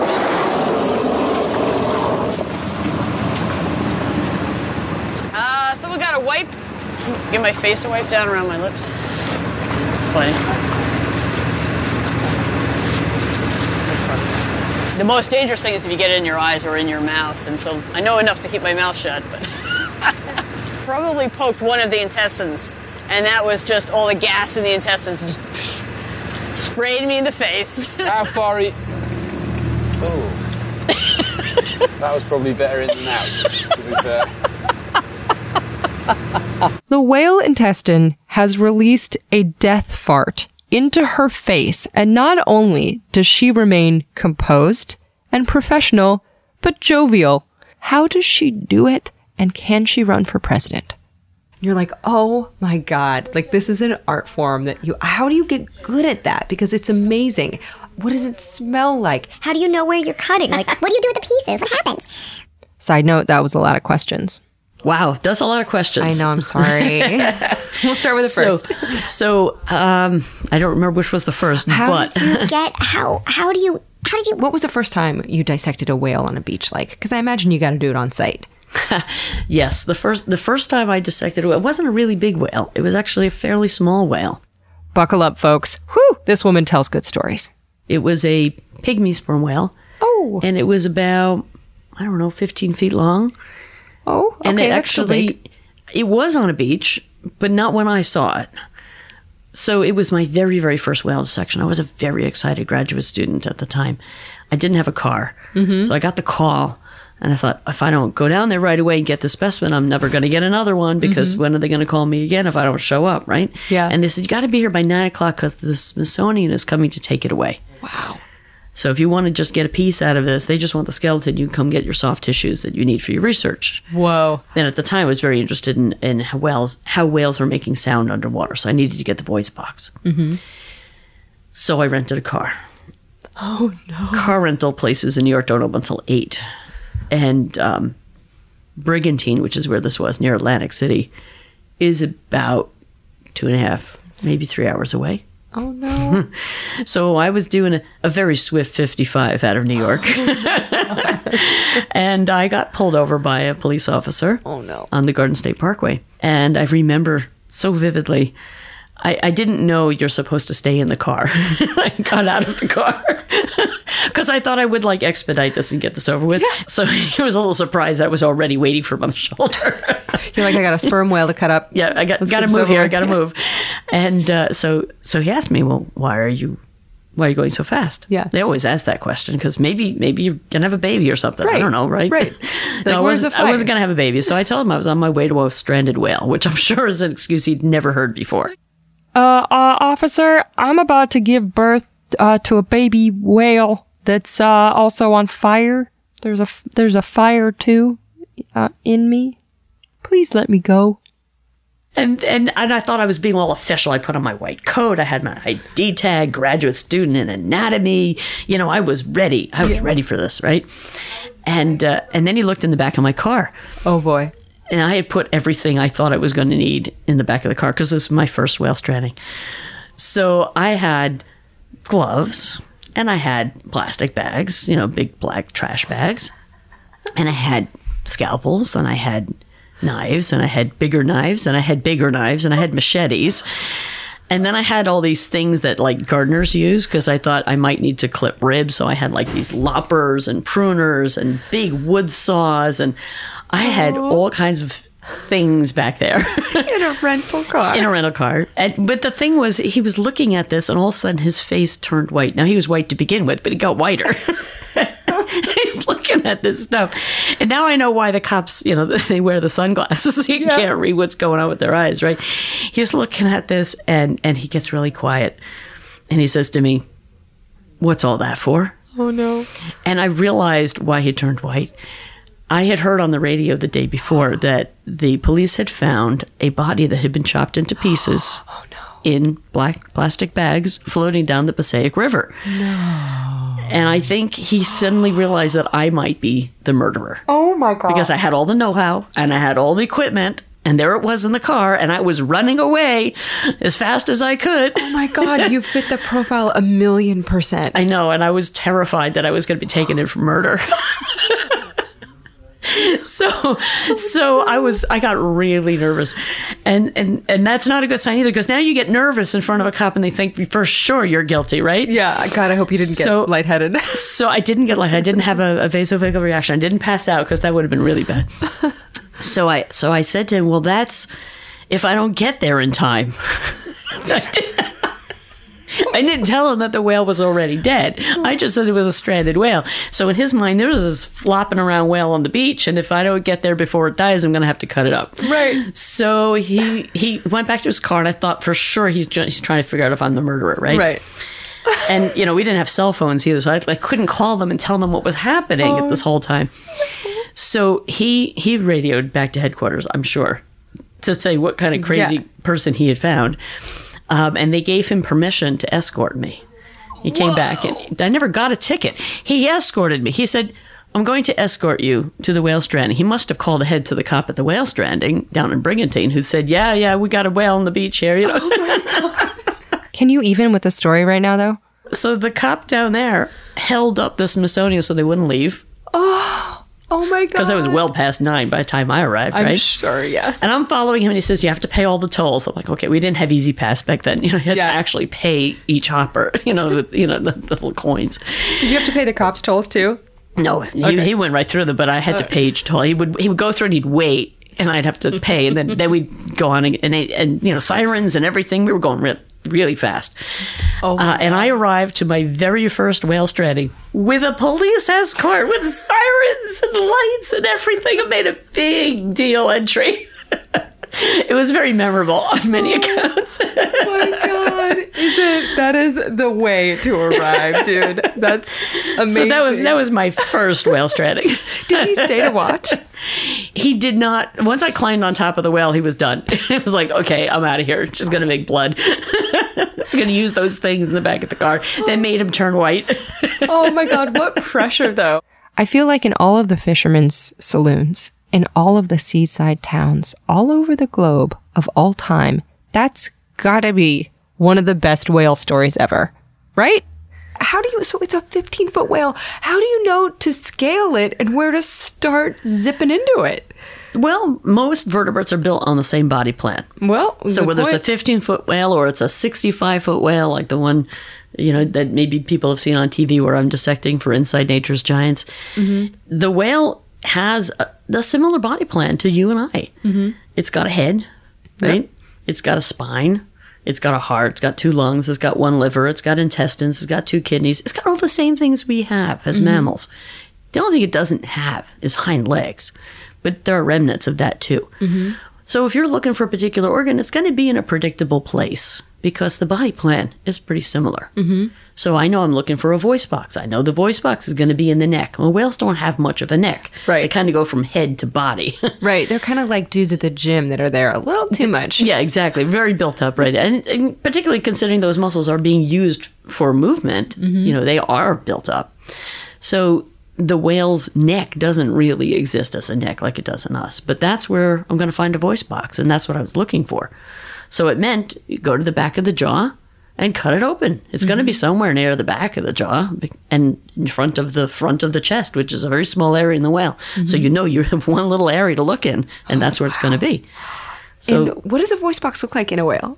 Uh, someone got a wipe? Get my face a wipe down around my lips. It's plenty. The most dangerous thing is if you get it in your eyes or in your mouth, and so I know enough to keep my mouth shut, but... Probably poked one of the intestines, and that was just all the gas in the intestines just sprayed me in the face. How far are you? Oh. That was probably better in than out, to be fair. The whale intestine has released a death fart into her face, and not only does she remain composed and professional, but jovial. How does she do it? And can she run for president? You're like, oh my God, like this is an art form that you, how do you get good at that? Because it's amazing. What does it smell like? How do you know where you're cutting? Like, what do you do with the pieces? What happens? Side note, that was a lot of questions. Wow, that's a lot of questions. I know, I'm sorry. We'll start with the first. So, so um, I don't remember which was the first, how but... Did you get, how, how do you, how did you... What was the first time you dissected a whale on a beach like? Because I imagine you got to do it on site. Yes, the first the first time I dissected a whale, it wasn't a really big whale. It was actually a fairly small whale. Buckle up, folks. Whew, this woman tells good stories. It was a pygmy sperm whale. Oh. And it was about, I don't know, fifteen feet long. Oh, okay, and it that's actually, big. It was on a beach, but not when I saw it. So it was my very, very first whale dissection. I was a very excited graduate student at the time. I didn't have a car. Mm-hmm. So I got the call. And I thought, if I don't go down there right away and get the specimen, I'm never going to get another one because mm-hmm. when are they going to call me again if I don't show up, right? Yeah. And they said, you got to be here by nine o'clock because the Smithsonian is coming to take it away. Wow. So if you want to just get a piece out of this, they just want the skeleton, you can come get your soft tissues that you need for your research. Whoa. Then at the time, I was very interested in, in how, whales, how whales are making sound underwater. So I needed to get the voice box. Mm-hmm. So I rented a car. Oh, no. Car rental places in New York don't open until eight. And um, Brigantine, which is where this was, near Atlantic City, is about two and a half, maybe three hours away. Oh, no. So I was doing a, a very swift fifty-five out of New York. And I got pulled over by a police officer oh, no. on the Garden State Parkway. And I remember so vividly, I, I didn't know you're supposed to stay in the car. I got out of the car because I thought I would like expedite this and get this over with. Yeah. So he was a little surprised I was already waiting for him on the shoulder. You're like, I got a sperm whale to cut up. Yeah, I got got to move here. I got to move. And uh, so so he asked me, well, why are you why are you going so fast? Yeah. They always ask that question because maybe maybe you're gonna have a baby or something. Right. I don't know, right? Right. No, Like, I where's the wasn't. I fire? wasn't gonna have a baby. So I told him I was on my way to a stranded whale, which I'm sure is an excuse he'd never heard before. Uh, uh, officer, I'm about to give birth uh, to a baby whale that's uh, also on fire. There's a, there's a fire too uh, in me. Please let me go. And, and and I thought I was being all official. I put on my white coat. I had my I D tag, graduate student in anatomy. You know, I was ready. I was yeah. ready for this, right? And uh, and then he looked in the back of my car. Oh, boy. And I had put everything I thought I was going to need in the back of the car because this was my first whale stranding. So I had gloves and I had plastic bags, you know, big black trash bags. And I had scalpels and I had knives and I had bigger knives and I had bigger knives and I had machetes. And then I had all these things that like gardeners use because I thought I might need to clip ribs. So I had like these loppers and pruners and big wood saws. And I had Aww. all kinds of things back there. In a rental car. In a rental car. And, but the thing was, he was looking at this and all of a sudden his face turned white. Now he was white to begin with, but it got whiter. He's looking at this stuff. And now I know why the cops, you know, they wear the sunglasses so you yeah. can't read what's going on with their eyes, right? He's looking at this and, and he gets really quiet. And he says to me, "What's all that for?" Oh, no. And I realized why he turned white. I had heard on the radio the day before that the police had found a body that had been chopped into pieces oh, no. in black plastic bags floating down the Passaic River. No. And I think he suddenly realized that I might be the murderer. Oh, my God. Because I had all the know-how, and I had all the equipment, and there it was in the car, and I was running away as fast as I could. Oh, my God. You fit the profile a million percent. I know, and I was terrified that I was going to be taken in for murder. So, so I was, I got really nervous, and, and, and that's not a good sign either, because now you get nervous in front of a cop and they think for sure you're guilty, right? Yeah. God, I hope you didn't so, get lightheaded. So I didn't get lightheaded. I didn't have a, a vasovagal reaction. I didn't pass out because that would have been really bad. So I, so I said to him, "Well, that's if I don't get there in time." I did. I didn't tell him that the whale was already dead. I just said it was a stranded whale. So in his mind, there was this flopping around whale on the beach, and if I don't get there before it dies, I'm going to have to cut it up. Right. So he he went back to his car, and I thought for sure he's just, he's trying to figure out if I'm the murderer, right? Right. And, you know, we didn't have cell phones either, so I, I couldn't call them and tell them what was happening oh. at this whole time. So he he radioed back to headquarters, I'm sure, to say what kind of crazy yeah. person he had found. Um, and they gave him permission to escort me. He came Whoa. back, and I never got a ticket. He escorted me. He said, "I'm going to escort you to the whale stranding." He must have called ahead to the cop at the whale stranding down in Brigantine, who said, yeah, yeah, we got a whale on the beach here. You know? Oh my God. Can you even with the story right now, though? So the cop down there held up the Smithsonian so they wouldn't leave. Oh. Oh, my God. Because I was well past nine by the time I arrived, I'm right? I'm sure, yes. And I'm following him, and he says, "You have to pay all the tolls." I'm like, okay, we didn't have Easy Pass back then. You know, you had yeah. to actually pay each hopper, you know, the, you know, the, the little coins. Did you have to pay the cops tolls, too? No, okay. he, he went right through them, but I had to pay each toll. He would he would go through and he'd wait, and I'd have to pay, and then, then we'd go on, and, and, and, you know, sirens and everything. We were going real really fast. Oh, uh, and I arrived to my very first whale stranding with a police escort with sirens and lights and everything. I made a big deal entry. It was very memorable on many accounts. Oh my God. Is it, that is the way to arrive, dude. That's amazing. So that was that was my first whale stranding. Did he stay to watch? He did not. Once I climbed on top of the whale, he was done. It was like, okay, I'm out of here. Just going to make blood. I'm going to use those things in the back of the car. That made him turn white. Oh my God, what pressure, though. I feel like in all of the fishermen's saloons, in all of the seaside towns all over the globe of all time, that's gotta be one of the best whale stories ever, right? How do you, so it's a fifteen foot whale. How do you know to scale it and where to start zipping into it? Well, most vertebrates are built on the same body plan. Well, so whether point. it's a fifteen foot whale or it's a sixty-five foot whale, like the one, you know, that maybe people have seen on T V where I'm dissecting for Inside Nature's Giants, mm-hmm. the whale has a, a similar body plan to you and I. Mm-hmm. It's got a head, right? Yep. It's got a spine. It's got a heart. It's got two lungs. It's got one liver. It's got intestines. It's got two kidneys. It's got all the same things we have as mm-hmm. mammals. The only thing it doesn't have is hind legs, but there are remnants of that too. Mm-hmm. So if you're looking for a particular organ, it's going to be in a predictable place because the body plan is pretty similar. Mm-hmm. So I know I'm looking for a voice box. I know the voice box is going to be in the neck. Well, whales don't have much of a neck. Right. They kind of go from head to body. Right. They're kind of like dudes at the gym that are there a little too much. Yeah, exactly. Very built up, right? And, and particularly considering those muscles are being used for movement, mm-hmm. you know, they are built up. So the whale's neck doesn't really exist as a neck like it does in us. But that's where I'm going to find a voice box, and that's what I was looking for. So it meant you go to the back of the jaw and cut it open. It's mm-hmm. going to be somewhere near the back of the jaw and in front of the front of the chest, which is a very small area in the whale. Mm-hmm. So you know you have one little area to look in, and that's where it's going to be. So, and what does a voice box look like in a whale?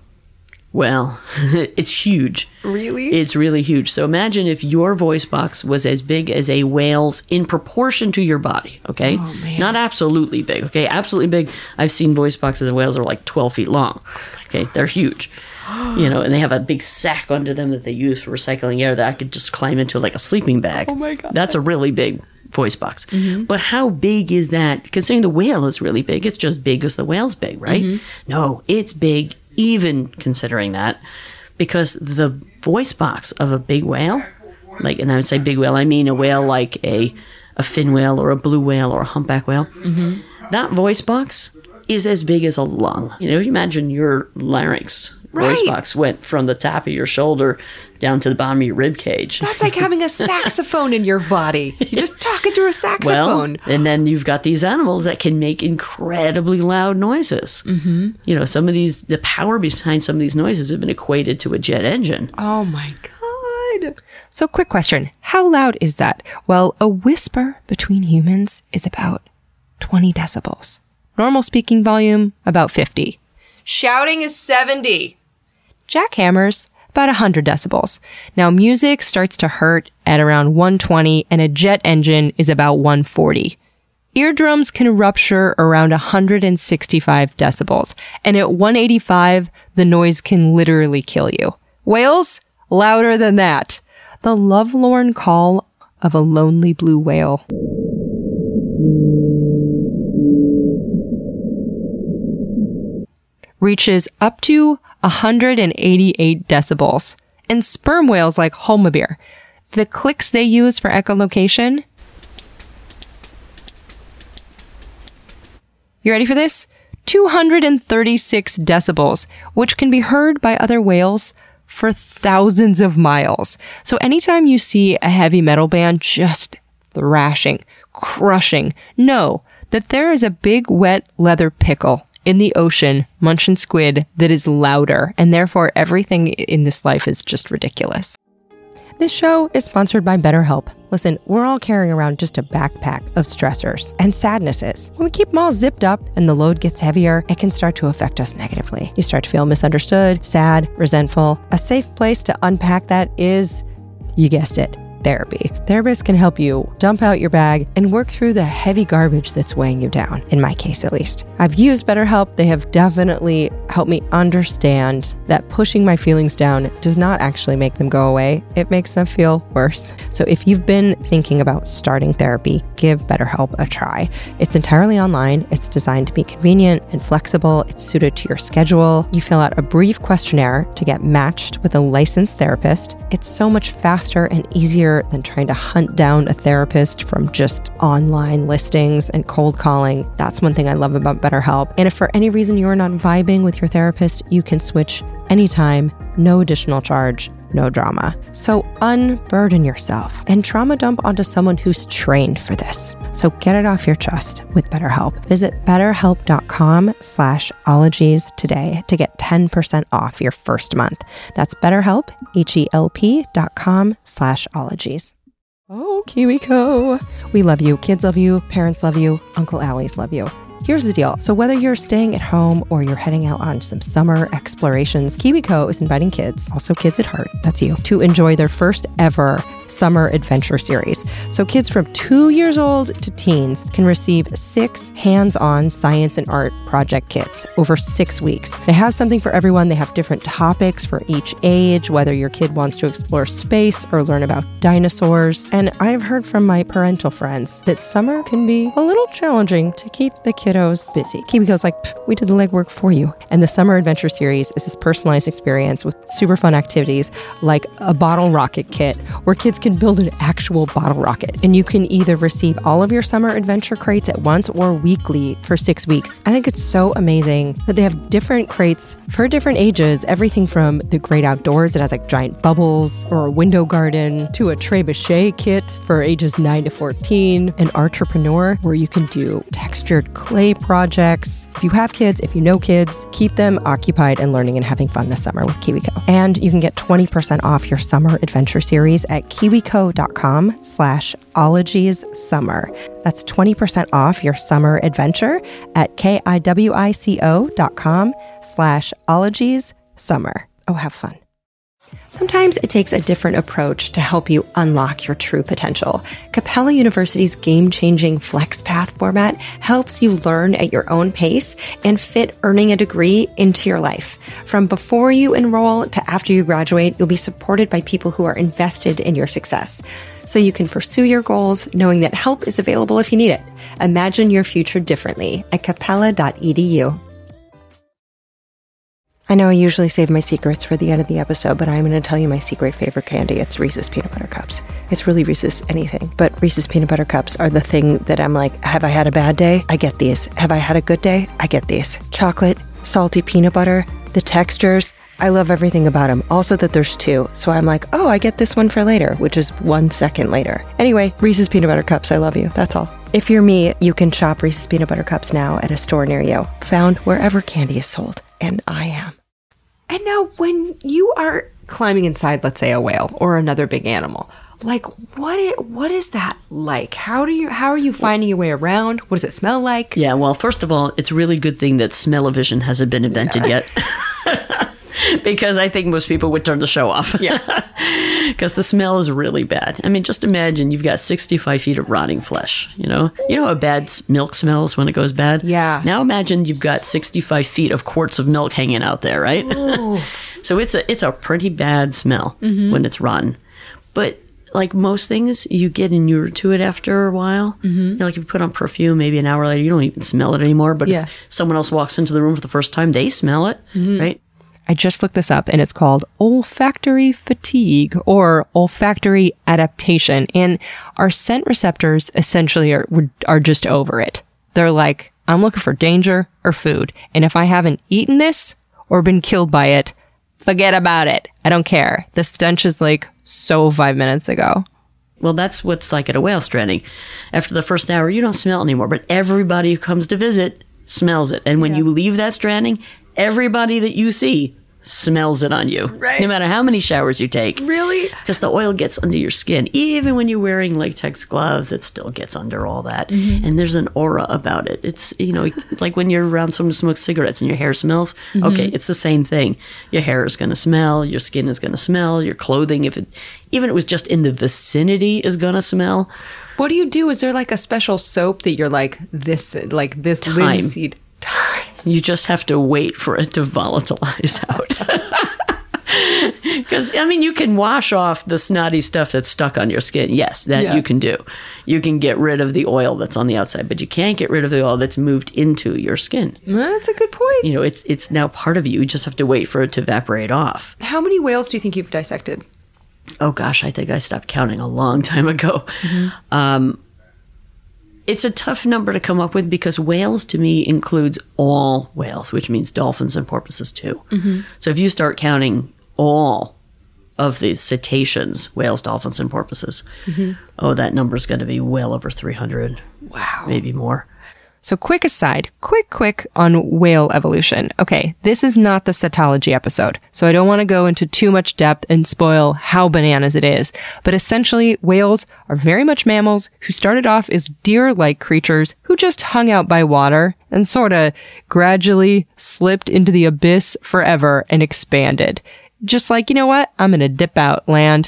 Well, it's huge. Really? It's really huge. So imagine if your voice box was as big as a whale's in proportion to your body, okay? Oh, man. Not absolutely big, okay? Absolutely big. I've seen voice boxes of whales that are like twelve feet long, okay? They're huge. You know, and they have a big sack under them that they use for recycling air that I could just climb into like a sleeping bag. Oh, my God. That's a really big voice box. Mm-hmm. But how big is that? Considering the whale is really big, it's just big as the whale's big, right? Mm-hmm. No, it's big even considering that, because the voice box of a big whale, like, and I would say big whale, I mean a whale like a, a fin whale or a blue whale or a humpback whale, mm-hmm. that voice box is as big as a lung. You know, you imagine your larynx right. voice box went from the top of your shoulder down to the bottom of your rib cage. That's like having a saxophone in your body. You're just talking through a saxophone. Well, and then you've got these animals that can make incredibly loud noises. Mm-hmm. You know, some of these, the power behind some of these noises have been equated to a jet engine. Oh my God. So quick question. How loud is that? Well, a whisper between humans is about twenty decibels. Normal speaking volume, about fifty. Shouting is seventy. Jackhammers, about one hundred decibels. Now, music starts to hurt at around one twenty, and a jet engine is about one forty. Eardrums can rupture around one hundred sixty-five decibels, and at one eighty-five, the noise can literally kill you. Whales? Louder than that. The lovelorn call of a lonely blue whale. Reaches up to one hundred eighty-eight decibels. And sperm whales like Holmebir, the clicks they use for echolocation. You ready for this? two hundred thirty-six decibels, which can be heard by other whales for thousands of miles. So anytime you see a heavy metal band just thrashing, crushing, know that there is a big wet leather pickle in the ocean, munching squid, that is louder, and therefore everything in this life is just ridiculous. This show is sponsored by BetterHelp. Listen, we're all carrying around just a backpack of stressors and sadnesses. When we keep them all zipped up and the load gets heavier, it can start to affect us negatively. You start to feel misunderstood, sad, resentful. A safe place to unpack that is, you guessed it, therapy. Therapists can help you dump out your bag and work through the heavy garbage that's weighing you down, in my case at least. I've used BetterHelp. They have definitely helped me understand that pushing my feelings down does not actually make them go away. It makes them feel worse. So if you've been thinking about starting therapy, give BetterHelp a try. It's entirely online. It's designed to be convenient and flexible. It's suited to your schedule. You fill out a brief questionnaire to get matched with a licensed therapist. It's so much faster and easier than trying to hunt down a therapist from just online listings and cold calling. That's one thing I love about BetterHelp. And if for any reason you're not vibing with your therapist, you can switch anytime, no additional charge, no drama. So unburden yourself and trauma dump onto someone who's trained for this. So get it off your chest with BetterHelp. Visit betterhelp.com slash ologies today to get ten percent off your first month. That's BetterHelp, H-E-L-P dot com slash ologies. Oh, KiwiCo. We love you. Kids love you. Parents love you. Uncle Allie's love you. Here's the deal. So whether you're staying at home or you're heading out on some summer explorations, KiwiCo is inviting kids, also kids at heart, that's you, to enjoy their first ever Summer Adventure Series. So kids from two years old to teens can receive six hands-on science and art project kits over six weeks. They have something for everyone. They have different topics for each age, whether your kid wants to explore space or learn about dinosaurs. And I've heard from my parental friends that summer can be a little challenging to keep the kiddos busy. KiwiCo's like, we did the legwork for you. And the Summer Adventure Series is this personalized experience with super fun activities like a bottle rocket kit where kids can build an actual bottle rocket. And you can either receive all of your summer adventure crates at once or weekly for six weeks. I think it's so amazing that they have different crates for different ages, everything from the great outdoors that has like giant bubbles or a window garden to a trebuchet kit for ages nine to fourteen, an entrepreneur where you can do textured clay projects. If you have kids, if you know kids, keep them occupied and learning and having fun this summer with KiwiCo. And you can get twenty percent off your Summer Adventure Series at kiwico.com slash ologies summer. That's twenty percent off your summer adventure at K-I-W-I-C-O dot com slash ologies summer. Oh, have fun. Sometimes it takes a different approach to help you unlock your true potential. Capella University's game-changing FlexPath format helps you learn at your own pace and fit earning a degree into your life. From before you enroll to after you graduate, you'll be supported by people who are invested in your success. So you can pursue your goals knowing that help is available if you need it. Imagine your future differently at capella dot e d u. I know I usually save my secrets for the end of the episode, but I'm going to tell you my secret favorite candy. It's Reese's Peanut Butter Cups. It's really Reese's anything, but Reese's Peanut Butter Cups are the thing that I'm like, have I had a bad day? I get these. Have I had a good day? I get these. Chocolate, salty peanut butter, the textures. I love everything about them. Also that there's two. So I'm like, oh, I get this one for later, which is one second later. Anyway, Reese's Peanut Butter Cups. I love you. That's all. If you're me, you can shop Reese's Peanut Butter Cups now at a store near you. Found wherever candy is sold. And I am. And now when you are climbing inside, let's say, a whale or another big animal, like what is, what is that like? How do you how are you finding your way around? What does it smell like? Yeah, well, first of all, it's a really good thing that smell-o-vision hasn't been invented yeah. yet. Because I think most people would turn the show off. Yeah. Because the smell is really bad. I mean, just imagine you've got sixty-five feet of rotting flesh, you know? You know how bad milk smells when it goes bad? Yeah. Now imagine you've got sixty-five feet of quarts of milk hanging out there, right? So it's a, it's a pretty bad smell mm-hmm. when it's rotten. But like most things, you get inured to it after a while. Mm-hmm. You know, like if you put on perfume, maybe an hour later, you don't even smell it anymore. But yeah. if someone else walks into the room for the first time, they smell it, mm-hmm. right? I just looked this up and it's called olfactory fatigue or olfactory adaptation. And our scent receptors essentially are, are just over it. They're like, I'm looking for danger or food. And if I haven't eaten this or been killed by it, forget about it. I don't care. The stench is like so five minutes ago. Well, that's what's like at a whale stranding. After the first hour, you don't smell anymore, but everybody who comes to visit smells it. And when yeah. you leave that stranding, everybody that you see smells it on you. Right. No matter how many showers you take. Really? Because the oil gets under your skin. Even when you're wearing latex gloves, it still gets under all that. Mm-hmm. And there's an aura about it. It's, you know, like when you're around someone who smokes cigarettes and your hair smells. Mm-hmm. Okay, it's the same thing. Your hair is going to smell. Your skin is going to smell. Your clothing, if it, even if it was just in the vicinity, is going to smell. What do you do? Is there like a special soap that you're like, this, like this Time. linseed? Time. You just have to wait for it to volatilize out. Because, I mean, you can wash off the snotty stuff that's stuck on your skin. Yes, that yeah. you can do. You can get rid of the oil that's on the outside, but you can't get rid of the oil that's moved into your skin. That's a good point. You know, it's it's now part of you. You just have to wait for it to evaporate off. How many whales do you think you've dissected? Oh, gosh, I think I stopped counting a long time ago. Mm-hmm. Um It's a tough number to come up with because whales to me includes all whales, which means dolphins and porpoises too. Mm-hmm. So if you start counting all of the cetaceans, whales, dolphins, and porpoises, mm-hmm. oh, that number's going to be well over three hundred. Wow. Maybe more. So quick aside, quick, quick on whale evolution. Okay, this is not the cetology episode, so I don't want to go into too much depth and spoil how bananas it is. But essentially, whales are very much mammals who started off as deer-like creatures who just hung out by water and sort of gradually slipped into the abyss forever and expanded. Just like, you know what? I'm going to dip out, land,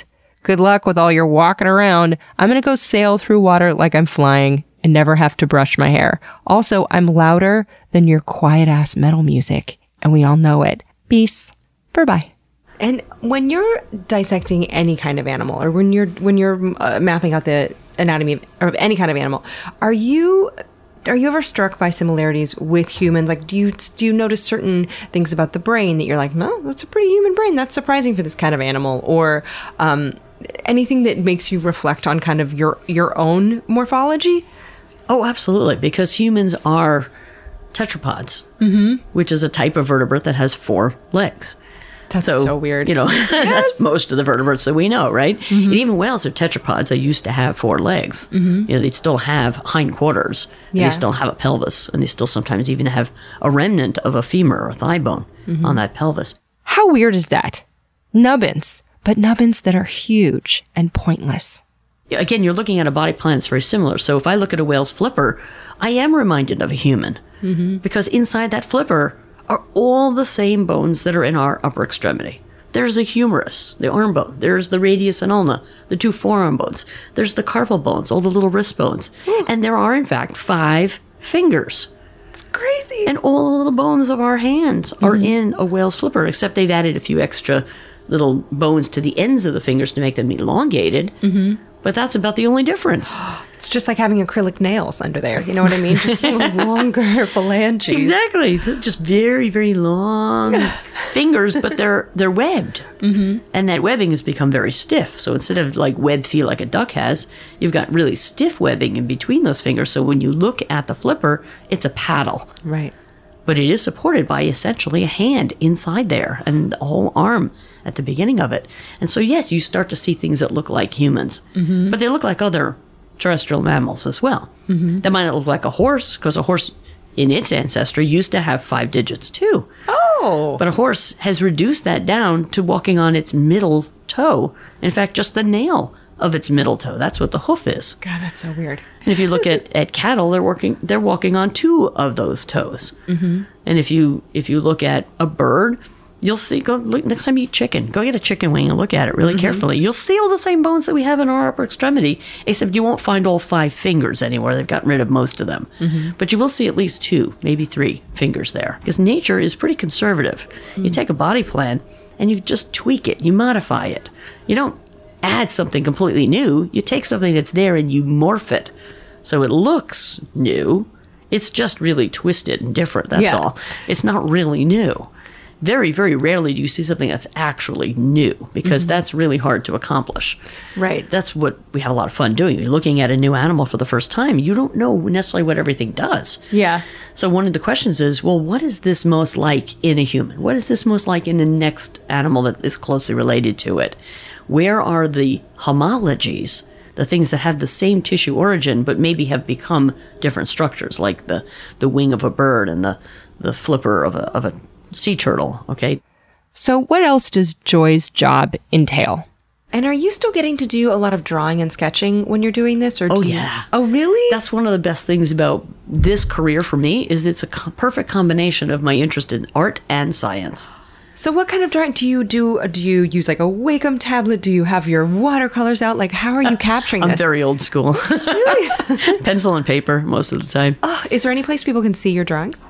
Good luck with all your walking around. I'm going to go sail through water like I'm flying and never have to brush my hair. Also, I'm louder than your quiet ass metal music, and we all know it. Peace. Bye-bye. And when you're dissecting any kind of animal, or when you're when you're uh, mapping out the anatomy of, of any kind of animal, are you are you ever struck by similarities with humans? Like, do you do you notice certain things about the brain that you're like, no, that's a pretty human brain. That's surprising for this kind of animal, or um, anything that makes you reflect on kind of your your own morphology? Oh, absolutely, because humans are tetrapods, mm-hmm. which is a type of vertebrate that has four legs. That's so, so weird. You know, yes. That's most of the vertebrates that we know, right? Mm-hmm. And even whales are tetrapods. They used to have four legs. Mm-hmm. You know, they still have hindquarters. And yeah. They still have a pelvis. And they still sometimes even have a remnant of a femur or thigh bone mm-hmm. on that pelvis. How weird is that? Nubbins, but nubbins that are huge and pointless. Again, you're looking at a body plan that's very similar. So if I look at a whale's flipper, I am reminded of a human. Mm-hmm. Because inside that flipper are all the same bones that are in our upper extremity. There's the humerus, the arm bone. There's the radius and ulna, the two forearm bones. There's the carpal bones, all the little wrist bones. Ooh. And there are, in fact, five fingers. It's crazy. And all the little bones of our hands are mm-hmm. in a whale's flipper, except they've added a few extra little bones to the ends of the fingers to make them elongated. Mm-hmm. But that's about the only difference. It's just like having acrylic nails under there. You know what I mean? Just longer phalanges. Exactly. It's just very, very long fingers, but they're they're webbed. Mm-hmm. And that webbing has become very stiff. So instead of like web feel like a duck has, you've got really stiff webbing in between those fingers. So when you look at the flipper, it's a paddle. Right. But it is supported by essentially a hand inside there and a whole arm at the beginning of it. And so, yes, you start to see things that look like humans, mm-hmm. but they look like other terrestrial mammals as well. Mm-hmm. They might not look like a horse, because a horse in its ancestry used to have five digits too. Oh! But a horse has reduced that down to walking on its middle toe. In fact, just the nail of its middle toe. That's what the hoof is. God, that's so weird. And if you look at, at cattle, they're working they're walking on two of those toes. Mm-hmm. And if you if you look at a bird, you'll see, go look, next time you eat chicken, go get a chicken wing and look at it really mm-hmm. carefully. You'll see all the same bones that we have in our upper extremity, except you won't find all five fingers anywhere. They've gotten rid of most of them. Mm-hmm. But you will see at least two, maybe three fingers there. Because nature is pretty conservative. Mm-hmm. You take a body plan and you just tweak it, you modify it. You don't add something completely new. You take something that's there and you morph it. So it looks new. It's just really twisted and different, that's yeah. all. It's not really new. Very, very rarely do you see something that's actually new, because mm-hmm. that's really hard to accomplish. Right. That's what we have a lot of fun doing. You're looking at a new animal for the first time. You don't know necessarily what everything does. Yeah. So one of the questions is, well, what is this most like in a human? What is this most like in the next animal that is closely related to it? Where are the homologies, the things that have the same tissue origin but maybe have become different structures, like the, the wing of a bird and the, the flipper of a, of a sea turtle, okay? So what else does Joy's job entail? And are you still getting to do a lot of drawing and sketching when you're doing this? Or do oh, you... yeah. Oh, really? That's one of the best things about this career for me, is it's a co- perfect combination of my interest in art and science. So what kind of drawing do you do? Do you use like a Wacom tablet? Do you have your watercolors out? Like, how are you capturing I'm this? very old school. Really? Pencil and paper most of the time. Oh, is there any place people can see your drawings?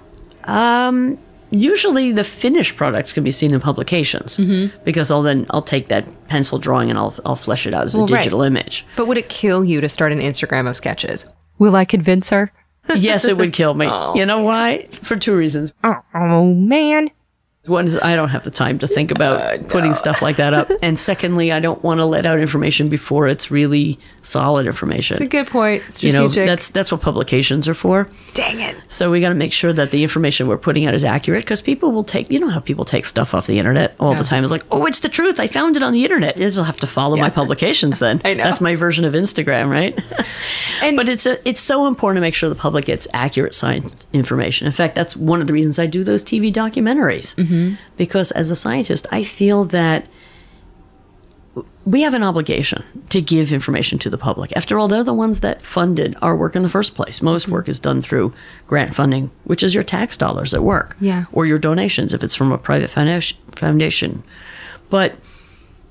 Um, usually the finished products can be seen in publications, mm-hmm. because I'll then I'll take that pencil drawing and I'll I'll flesh it out as well, a digital right. image. But would it kill you to start an Instagram of sketches? Will I convince her? Yes, it would kill me. Oh. You know why? For two reasons. Oh, oh man. One is I don't have the time to think about uh, no. putting stuff like that up. And secondly, I don't want to let out information before it's really solid information. It's a good point. Strategic. You know, that's that's what publications are for. Dang it. So we got to make sure that the information we're putting out is accurate, because people will take, you know how people take stuff off the internet all yeah. the time. It's like, oh, it's the truth. I found it on the internet. You'll have to follow yeah. my publications then. I know. That's my version of Instagram, right? And but it's a, it's so important to make sure the public gets accurate science information. In fact, that's one of the reasons I do those T V documentaries. Mm-hmm. Because as a scientist, I feel that we have an obligation to give information to the public. After all, they're the ones that funded our work in the first place. Most work is done through grant funding, which is your tax dollars at work. Yeah. Or your donations if it's from a private foundation. But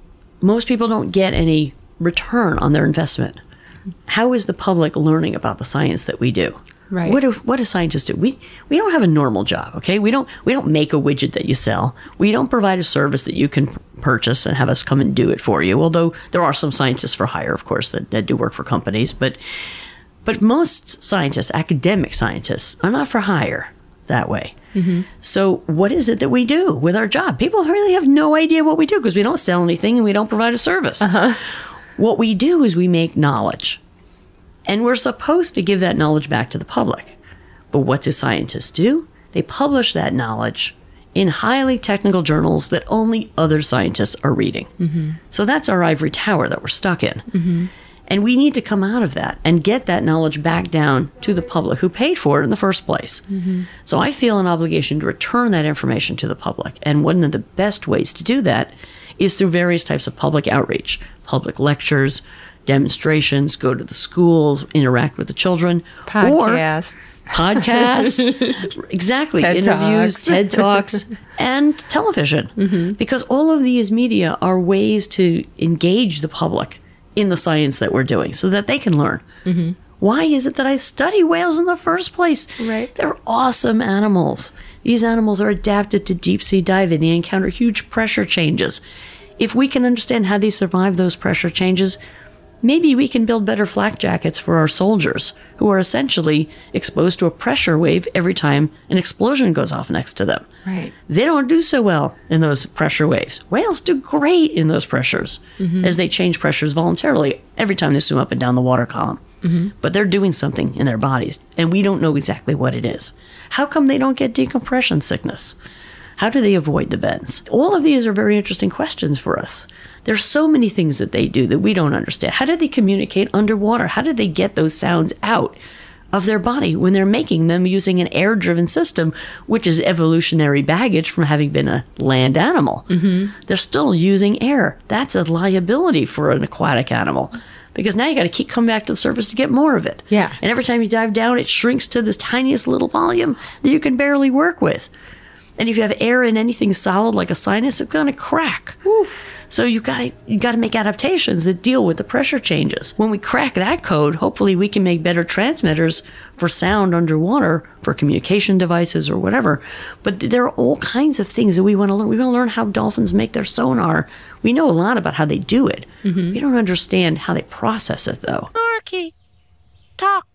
most people don't get any return on their investment. How is the public learning about the science that we do? Right. What do what do scientists do? We we don't have a normal job, okay? We don't we don't make a widget that you sell. We don't provide a service that you can purchase and have us come and do it for you. Although there are some scientists for hire, of course, that, that do work for companies, but but most scientists, academic scientists, are not for hire that way. Mm-hmm. So what is it that we do with our job? People really have no idea what we do because we don't sell anything and we don't provide a service. Uh-huh. What we do is we make knowledge. And we're supposed to give that knowledge back to the public. But what do scientists do? They publish that knowledge in highly technical journals that only other scientists are reading. Mm-hmm. So that's our ivory tower that we're stuck in. Mm-hmm. And we need to come out of that and get that knowledge back down to the public who paid for it in the first place. Mm-hmm. So I feel an obligation to return that information to the public. And one of the best ways to do that is through various types of public outreach, public lectures, demonstrations, go to the schools, interact with the children. Podcasts. Or podcasts. Exactly. TED Interviews, Talks. TED Talks, and television. Mm-hmm. Because all of these media are ways to engage the public in the science that we're doing so that they can learn. Mm-hmm. Why is it that I study whales in the first place? Right. They're awesome animals. These animals are adapted to deep sea diving. They encounter huge pressure changes. If we can understand how they survive those pressure changes, maybe we can build better flak jackets for our soldiers who are essentially exposed to a pressure wave every time an explosion goes off next to them. Right. They don't do so well in those pressure waves. Whales do great in those pressures mm-hmm. as they change pressures voluntarily every time they swim up and down the water column. Mm-hmm. But they're doing something in their bodies, and we don't know exactly what it is. How come they don't get decompression sickness? How do they avoid the bends? All of these are very interesting questions for us. There's so many things that they do that we don't understand. How do they communicate underwater? How do they get those sounds out of their body when they're making them using an air-driven system, which is evolutionary baggage from having been a land animal? Mm-hmm. They're still using air. That's a liability for an aquatic animal because now you got to keep coming back to the surface to get more of it. Yeah. And every time you dive down, it shrinks to this tiniest little volume that you can barely work with. And if you have air in anything solid like a sinus, it's going to crack. Oof. So you got you got to make adaptations that deal with the pressure changes. When we crack that code, hopefully we can make better transmitters for sound underwater, for communication devices or whatever. But there are all kinds of things that we want to learn. We want to learn how dolphins make their sonar. We know a lot about how they do it. Mm-hmm. We don't understand how they process it, though. Snorky, talk,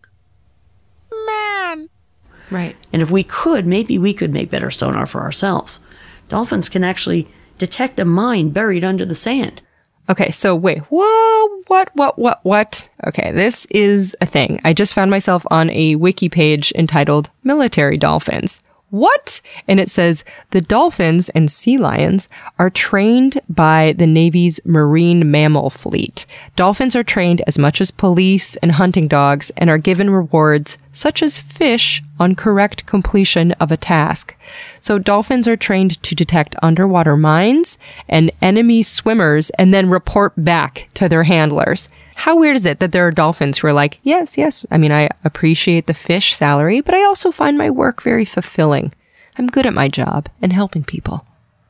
man. Right. And if we could, maybe we could make better sonar for ourselves. Dolphins can actually detect a mine buried under the sand. Okay, so wait, whoa, what, what, what, what? Okay, this is a thing. I just found myself on a wiki page entitled Military Dolphins. What? And it says, the dolphins and sea lions are trained by the Navy's marine mammal fleet. Dolphins are trained as much as police and hunting dogs and are given rewards such as fish on correct completion of a task. So dolphins are trained to detect underwater mines and enemy swimmers and then report back to their handlers. How weird is it that there are dolphins who are like, yes, yes, I mean, I appreciate the fish salary, but I also find my work very fulfilling. I'm good at my job and helping people.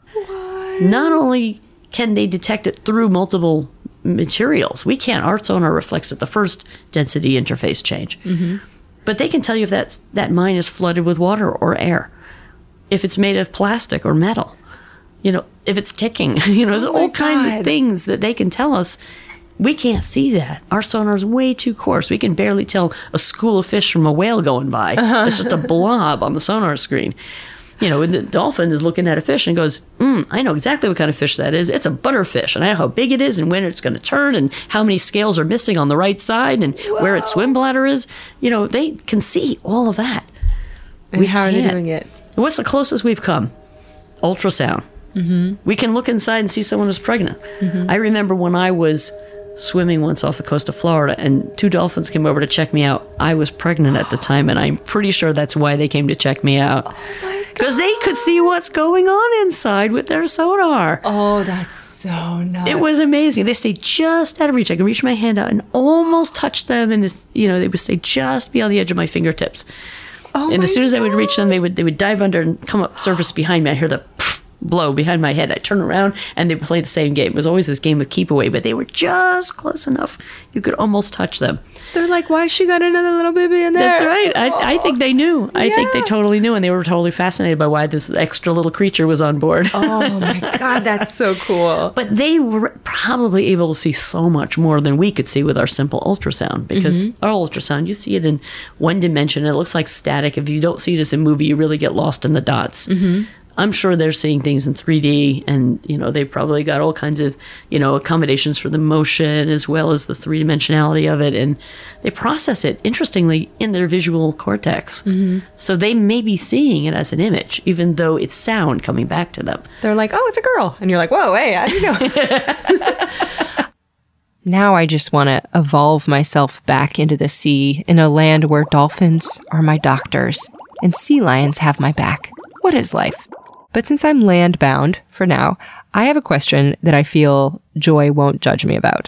What? Not only can they detect it through multiple materials, we can't, our sonar reflects at the first density interface change, mm-hmm. but they can tell you if that's, that mine is flooded with water or air, if it's made of plastic or metal, you know, if it's ticking, you know, there's oh all God. kinds of things that they can tell us. We can't see that. Our sonar is way too coarse. We can barely tell a school of fish from a whale going by. Uh-huh. It's just a blob on the sonar screen. You know, and the dolphin is looking at a fish and goes, mm, I know exactly what kind of fish that is. It's a butterfish, and I know how big it is and when it's going to turn and how many scales are missing on the right side and Whoa. Where its swim bladder is. You know, they can see all of that. And we how can't. are they doing it? What's the closest we've come? Ultrasound. Mm-hmm. We can look inside and see someone who's pregnant. Mm-hmm. I remember when I was swimming once off the coast of Florida and two dolphins came over to check me out. I was pregnant at the time, and I'm pretty sure that's why they came to check me out. Oh my God. Because they could see what's going on inside with their sonar. Oh, that's so nuts. It was amazing. They stayed just out of reach. I could reach my hand out and almost touch them, and it's, you know, they would stay just beyond the edge of my fingertips. Oh and my as soon as God. I would reach them, they would they would dive under and come up surface behind me. I hear the pff, blow behind my head. I turn around and they play the same game. It was always this game of keep away, but they were just close enough. You could almost touch them. They're like, why she got another little baby in there? That's right. I, I think they knew. I Yeah. think they totally knew, and they were totally fascinated by why this extra little creature was on board. Oh my God, that's so cool. But they were probably able to see so much more than we could see with our simple ultrasound, because Mm-hmm. our ultrasound, you see it in one dimension. It looks like static. If you don't see this in movie, you really get lost in the dots. Mm-hmm. I'm sure they're seeing things in three D, and, you know, they've probably got all kinds of, you know, accommodations for the motion as well as the three-dimensionality of it, and they process it, interestingly, in their visual cortex. Mm-hmm. So they may be seeing it as an image, even though it's sound coming back to them. They're like, oh, it's a girl. And you're like, whoa, hey, how do you know? Now I just want to evolve myself back into the sea in a land where dolphins are my doctors and sea lions have my back. What is life? But since I'm land bound for now, I have a question that I feel Joy won't judge me about.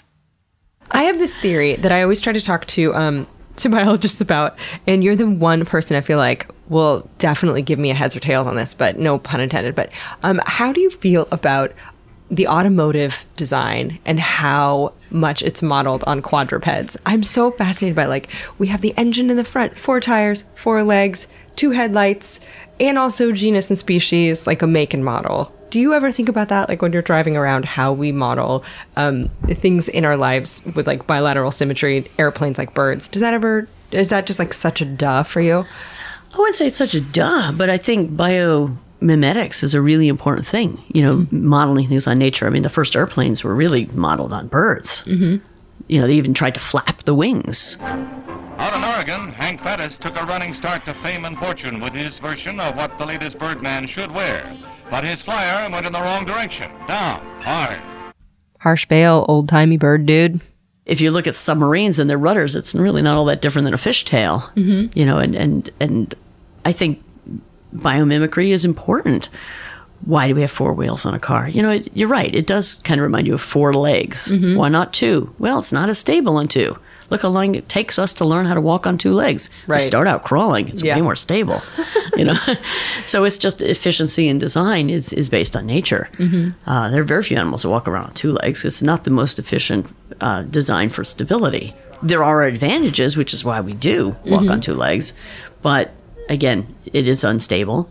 I have this theory that I always try to talk to um, to biologists about, and you're the one person I feel like will definitely give me a heads or tails on this, but no pun intended. But um, how do you feel about the automotive design and how much it's modeled on quadrupeds? I'm so fascinated by, like, we have the engine in the front, four tires, four legs, two headlights, and also genus and species, like a make and model. Do you ever think about that, like when you're driving around, how we model um, things in our lives with like bilateral symmetry, airplanes like birds? Does that ever, is that just like such a duh for you? I wouldn't say it's such a duh, but I think biomimetics is a really important thing. You know, mm-hmm. modeling things on nature. I mean, the first airplanes were really modeled on birds. Mm-hmm. You know, they even tried to flap the wings. Out in Oregon, Hank Bettis took a running start to fame and fortune with his version of what the latest Birdman should wear. But his flyer went in the wrong direction. Down, hard. Harsh Bale, old-timey bird dude. If you look at submarines and their rudders, it's really not all that different than a fishtail. Mm-hmm. You know, and, and, and I think biomimicry is important. Why do we have four wheels on a car? You know, it, you're right. It does kind of remind you of four legs. Mm-hmm. Why not two? Well, it's not as stable on two. Look how long it takes us to learn how to walk on two legs. Right. We start out crawling. It's yeah. way more stable, you know. So it's just efficiency in design is, is based on nature. Mm-hmm. Uh, there are very few animals that walk around on two legs. It's not the most efficient uh, design for stability. There are advantages, which is why we do walk mm-hmm. on two legs. But again, it is unstable.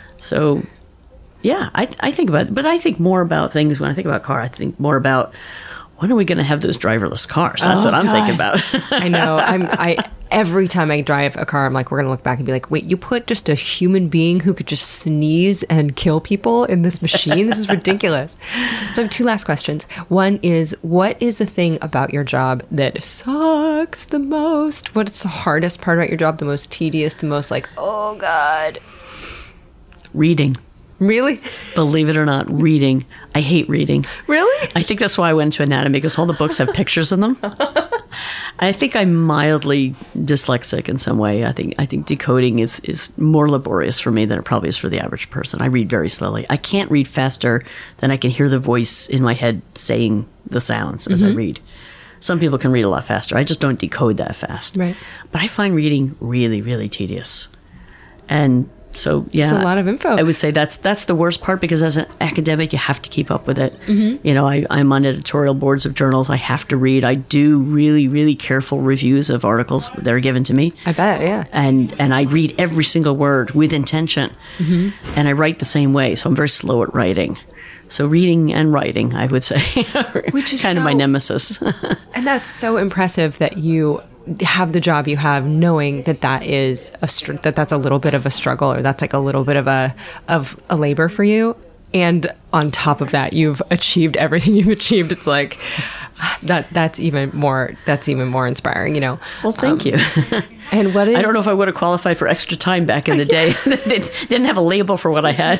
So yeah, I, I think about it. But I think more about things when I think about car. I think more about, when are we going to have those driverless cars? That's oh, what I'm God. thinking about. I know. I'm. I every time I drive a car, I'm like, we're going to look back and be like, wait, you put just a human being who could just sneeze and kill people in this machine? This is ridiculous. So I have two last questions. One is, what is the thing about your job that sucks the most? What's the hardest part about your job? The most tedious? The most like, oh God. Reading. Really? Believe it or not, reading. I hate reading. Really? I think that's why I went to anatomy, because all the books have pictures in them. I think I'm mildly dyslexic in some way. I think I think decoding is, is more laborious for me than it probably is for the average person. I read very slowly. I can't read faster than I can hear the voice in my head saying the sounds as mm-hmm. I read. Some people can read a lot faster. I just don't decode that fast. Right. But I find reading really, really tedious. And so, yeah. It's a lot of info. I would say that's that's the worst part, because as an academic, you have to keep up with it. Mm-hmm. You know, I, I'm on editorial boards of journals. I have to read. I do really, really careful reviews of articles that are given to me. I bet, yeah. And and I read every single word with intention. Mm-hmm. And I write the same way, so I'm very slow at writing. So reading and writing, I would say, are Which is kind so, of my nemesis. And that's so impressive that you have the job you have, knowing that that is a str- that that's a little bit of a struggle, or that's like a little bit of a of a labor for you. And on top of that, you've achieved everything you've achieved. It's like that that's even more that's even more inspiring, you know. Well, thank um, you. And what is I don't know if I would have qualified for extra time back in the day. They didn't have a label for what I had.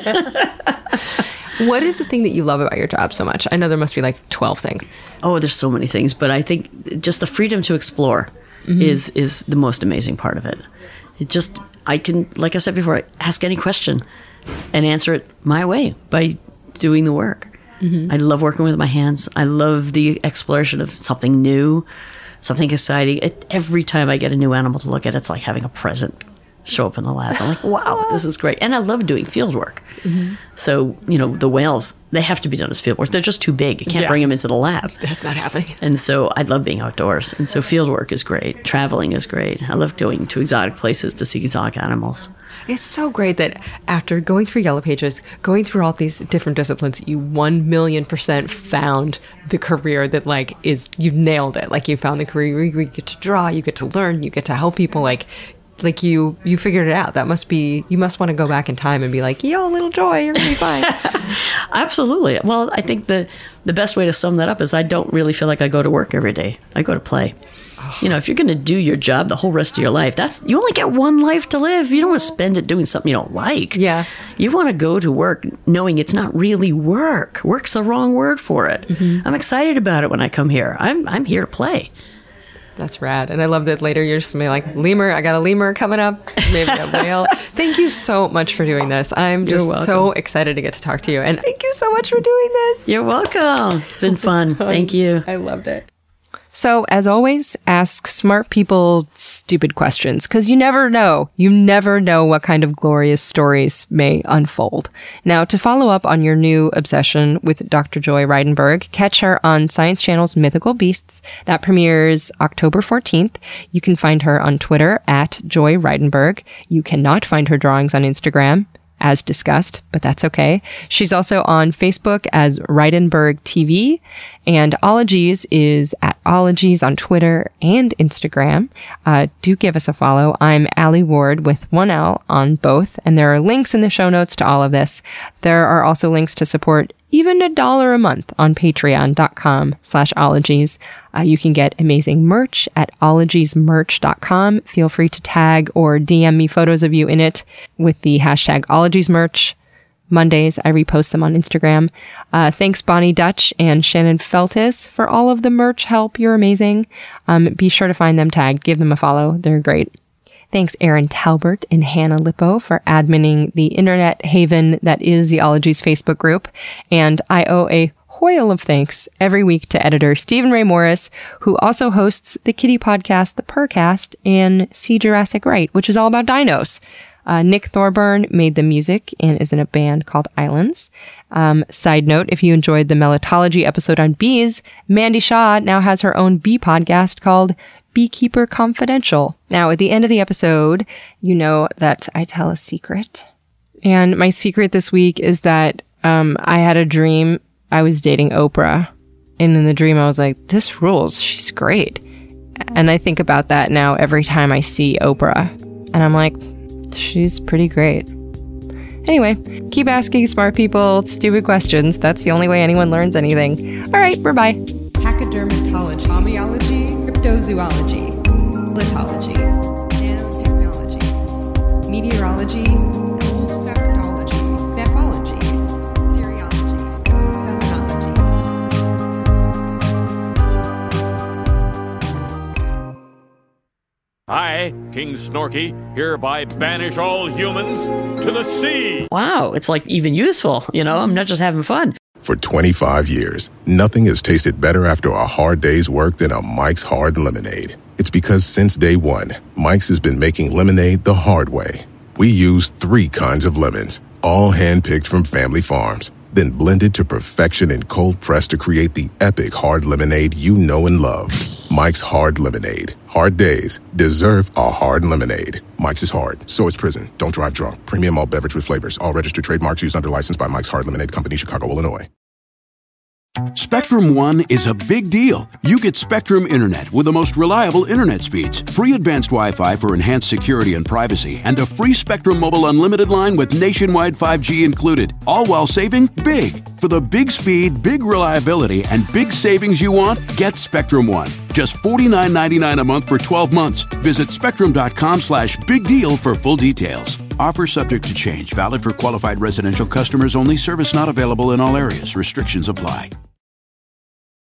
What is the thing that you love about your job so much? I know there must be like twelve things. Oh, there's so many things, but I think just the freedom to explore mm-hmm. is is the most amazing part of it. It just, I can, like I said before, ask any question and answer it my way by doing the work. Mm-hmm. I love working with my hands. I love the exploration of something new, something exciting. It, every time I get a new animal to look at, it's like having a present. show up in the lab. I'm like, wow, this is great. And I love doing field work. Mm-hmm. So, you know, the whales, they have to be done as field work. They're just too big. You can't Yeah. bring them into the lab. That's not happening. And so I love being outdoors. And so field work is great. Traveling is great. I love going to exotic places to see exotic animals. It's so great that after going through Yellow Pages, going through all these different disciplines, you one million percent found the career that, like, is, you nailed it. Like, you found the career where you get to draw, you get to learn, you get to help people. Like, like you, you figured it out. That must be, you must want to go back in time and be like, yo, little Joy, you're going to be fine. Absolutely. Well, I think the, the best way to sum that up is I don't really feel like I go to work every day. I go to play. You know, if you're going to do your job the whole rest of your life, that's you only get one life to live. You don't want to spend it doing something you don't like. Yeah. You want to go to work knowing it's not really work. Work's the wrong word for it. Mm-hmm. I'm excited about it when I come here. I'm I'm here to play. That's rad. And I love that later you're just going to be like, lemur, I got a lemur coming up, maybe a whale. Thank you so much for doing this. I'm You're just welcome. so excited to get to talk to you. And thank you so much for doing this. You're welcome. It's been fun. Thank you. I loved it. So, as always, ask smart people stupid questions, because you never know. You never know what kind of glorious stories may unfold. Now, to follow up on your new obsession with Doctor Joy Reidenberg, catch her on Science Channel's Mythical Beasts. That premieres October fourteenth. You can find her on Twitter at Joy Reidenberg. You cannot find her drawings on Instagram, as discussed, but that's okay. She's also on Facebook as Reidenberg T V, and Ologies is at Ologies on Twitter and Instagram. Uh, do give us a follow. I'm Allie Ward with one L on both, and there are links in the show notes to all of this. There are also links to support even a dollar a month on patreon.com slash ologies. Uh, you can get amazing merch at ologies merch dot com. Feel free to tag or D M me photos of you in it with the hashtag ologiesmerch. Mondays, I repost them on Instagram. Uh, thanks Bonnie Dutch and Shannon Feltis for all of the merch help. You're amazing. Um, be sure to find them tagged. Give them a follow. They're great. Thanks Erin Talbert and Hannah Lippo for adminning the internet haven that is the Ologies Facebook group. And I owe a hoil of thanks every week to editor Stephen Ray Morris, who also hosts the kitty podcast, The Purrcast, and See Jurassic Right, which is all about dinos. Uh, Nick Thorburn made the music and is in a band called Islands. Um, side note, if you enjoyed the Melitology episode on bees, Mandy Shaw now has her own bee podcast called Beekeeper Confidential. Now, at the end of the episode, you know that I tell a secret. And my secret this week is that um, I had a dream I was dating Oprah. And in the dream, I was like, this rules. She's great. And I think about that now every time I see Oprah. And I'm like, she's pretty great. Anyway, keep asking smart people stupid questions. That's the only way anyone learns anything. All right, bye-bye. Pachydermatology, homeology, cryptozoology, litology, nanotechnology, meteorology, olfactology, nephology, serology, selenology. I, King Snorky, hereby banish all humans to the sea. Wow, it's like even useful. You know, I'm not just having fun. For twenty-five years, nothing has tasted better after a hard day's work than a Mike's Hard Lemonade. It's because since day one, Mike's has been making lemonade the hard way. We use three kinds of lemons, all handpicked from family farms, then blended to perfection and cold pressed to create the epic hard lemonade you know and love. Mike's Hard Lemonade. Hard days deserve a hard lemonade. Mike's is hard, so is prison. Don't drive drunk. Premium malt beverage with flavors. All registered trademarks used under license by Mike's Hard Lemonade Company, Chicago, Illinois. Spectrum One is a big deal. You get Spectrum Internet with the most reliable internet speeds, free advanced Wi-Fi for enhanced security and privacy, and a free Spectrum Mobile Unlimited line with nationwide five G included, all while saving big. For the big speed, big reliability, and big savings you want, get Spectrum One. Just forty-nine ninety-nine a month for twelve months. Visit spectrum.com slash big deal for full details. Offer subject to change. Valid for qualified residential customers only. Service not available in all areas. Restrictions apply.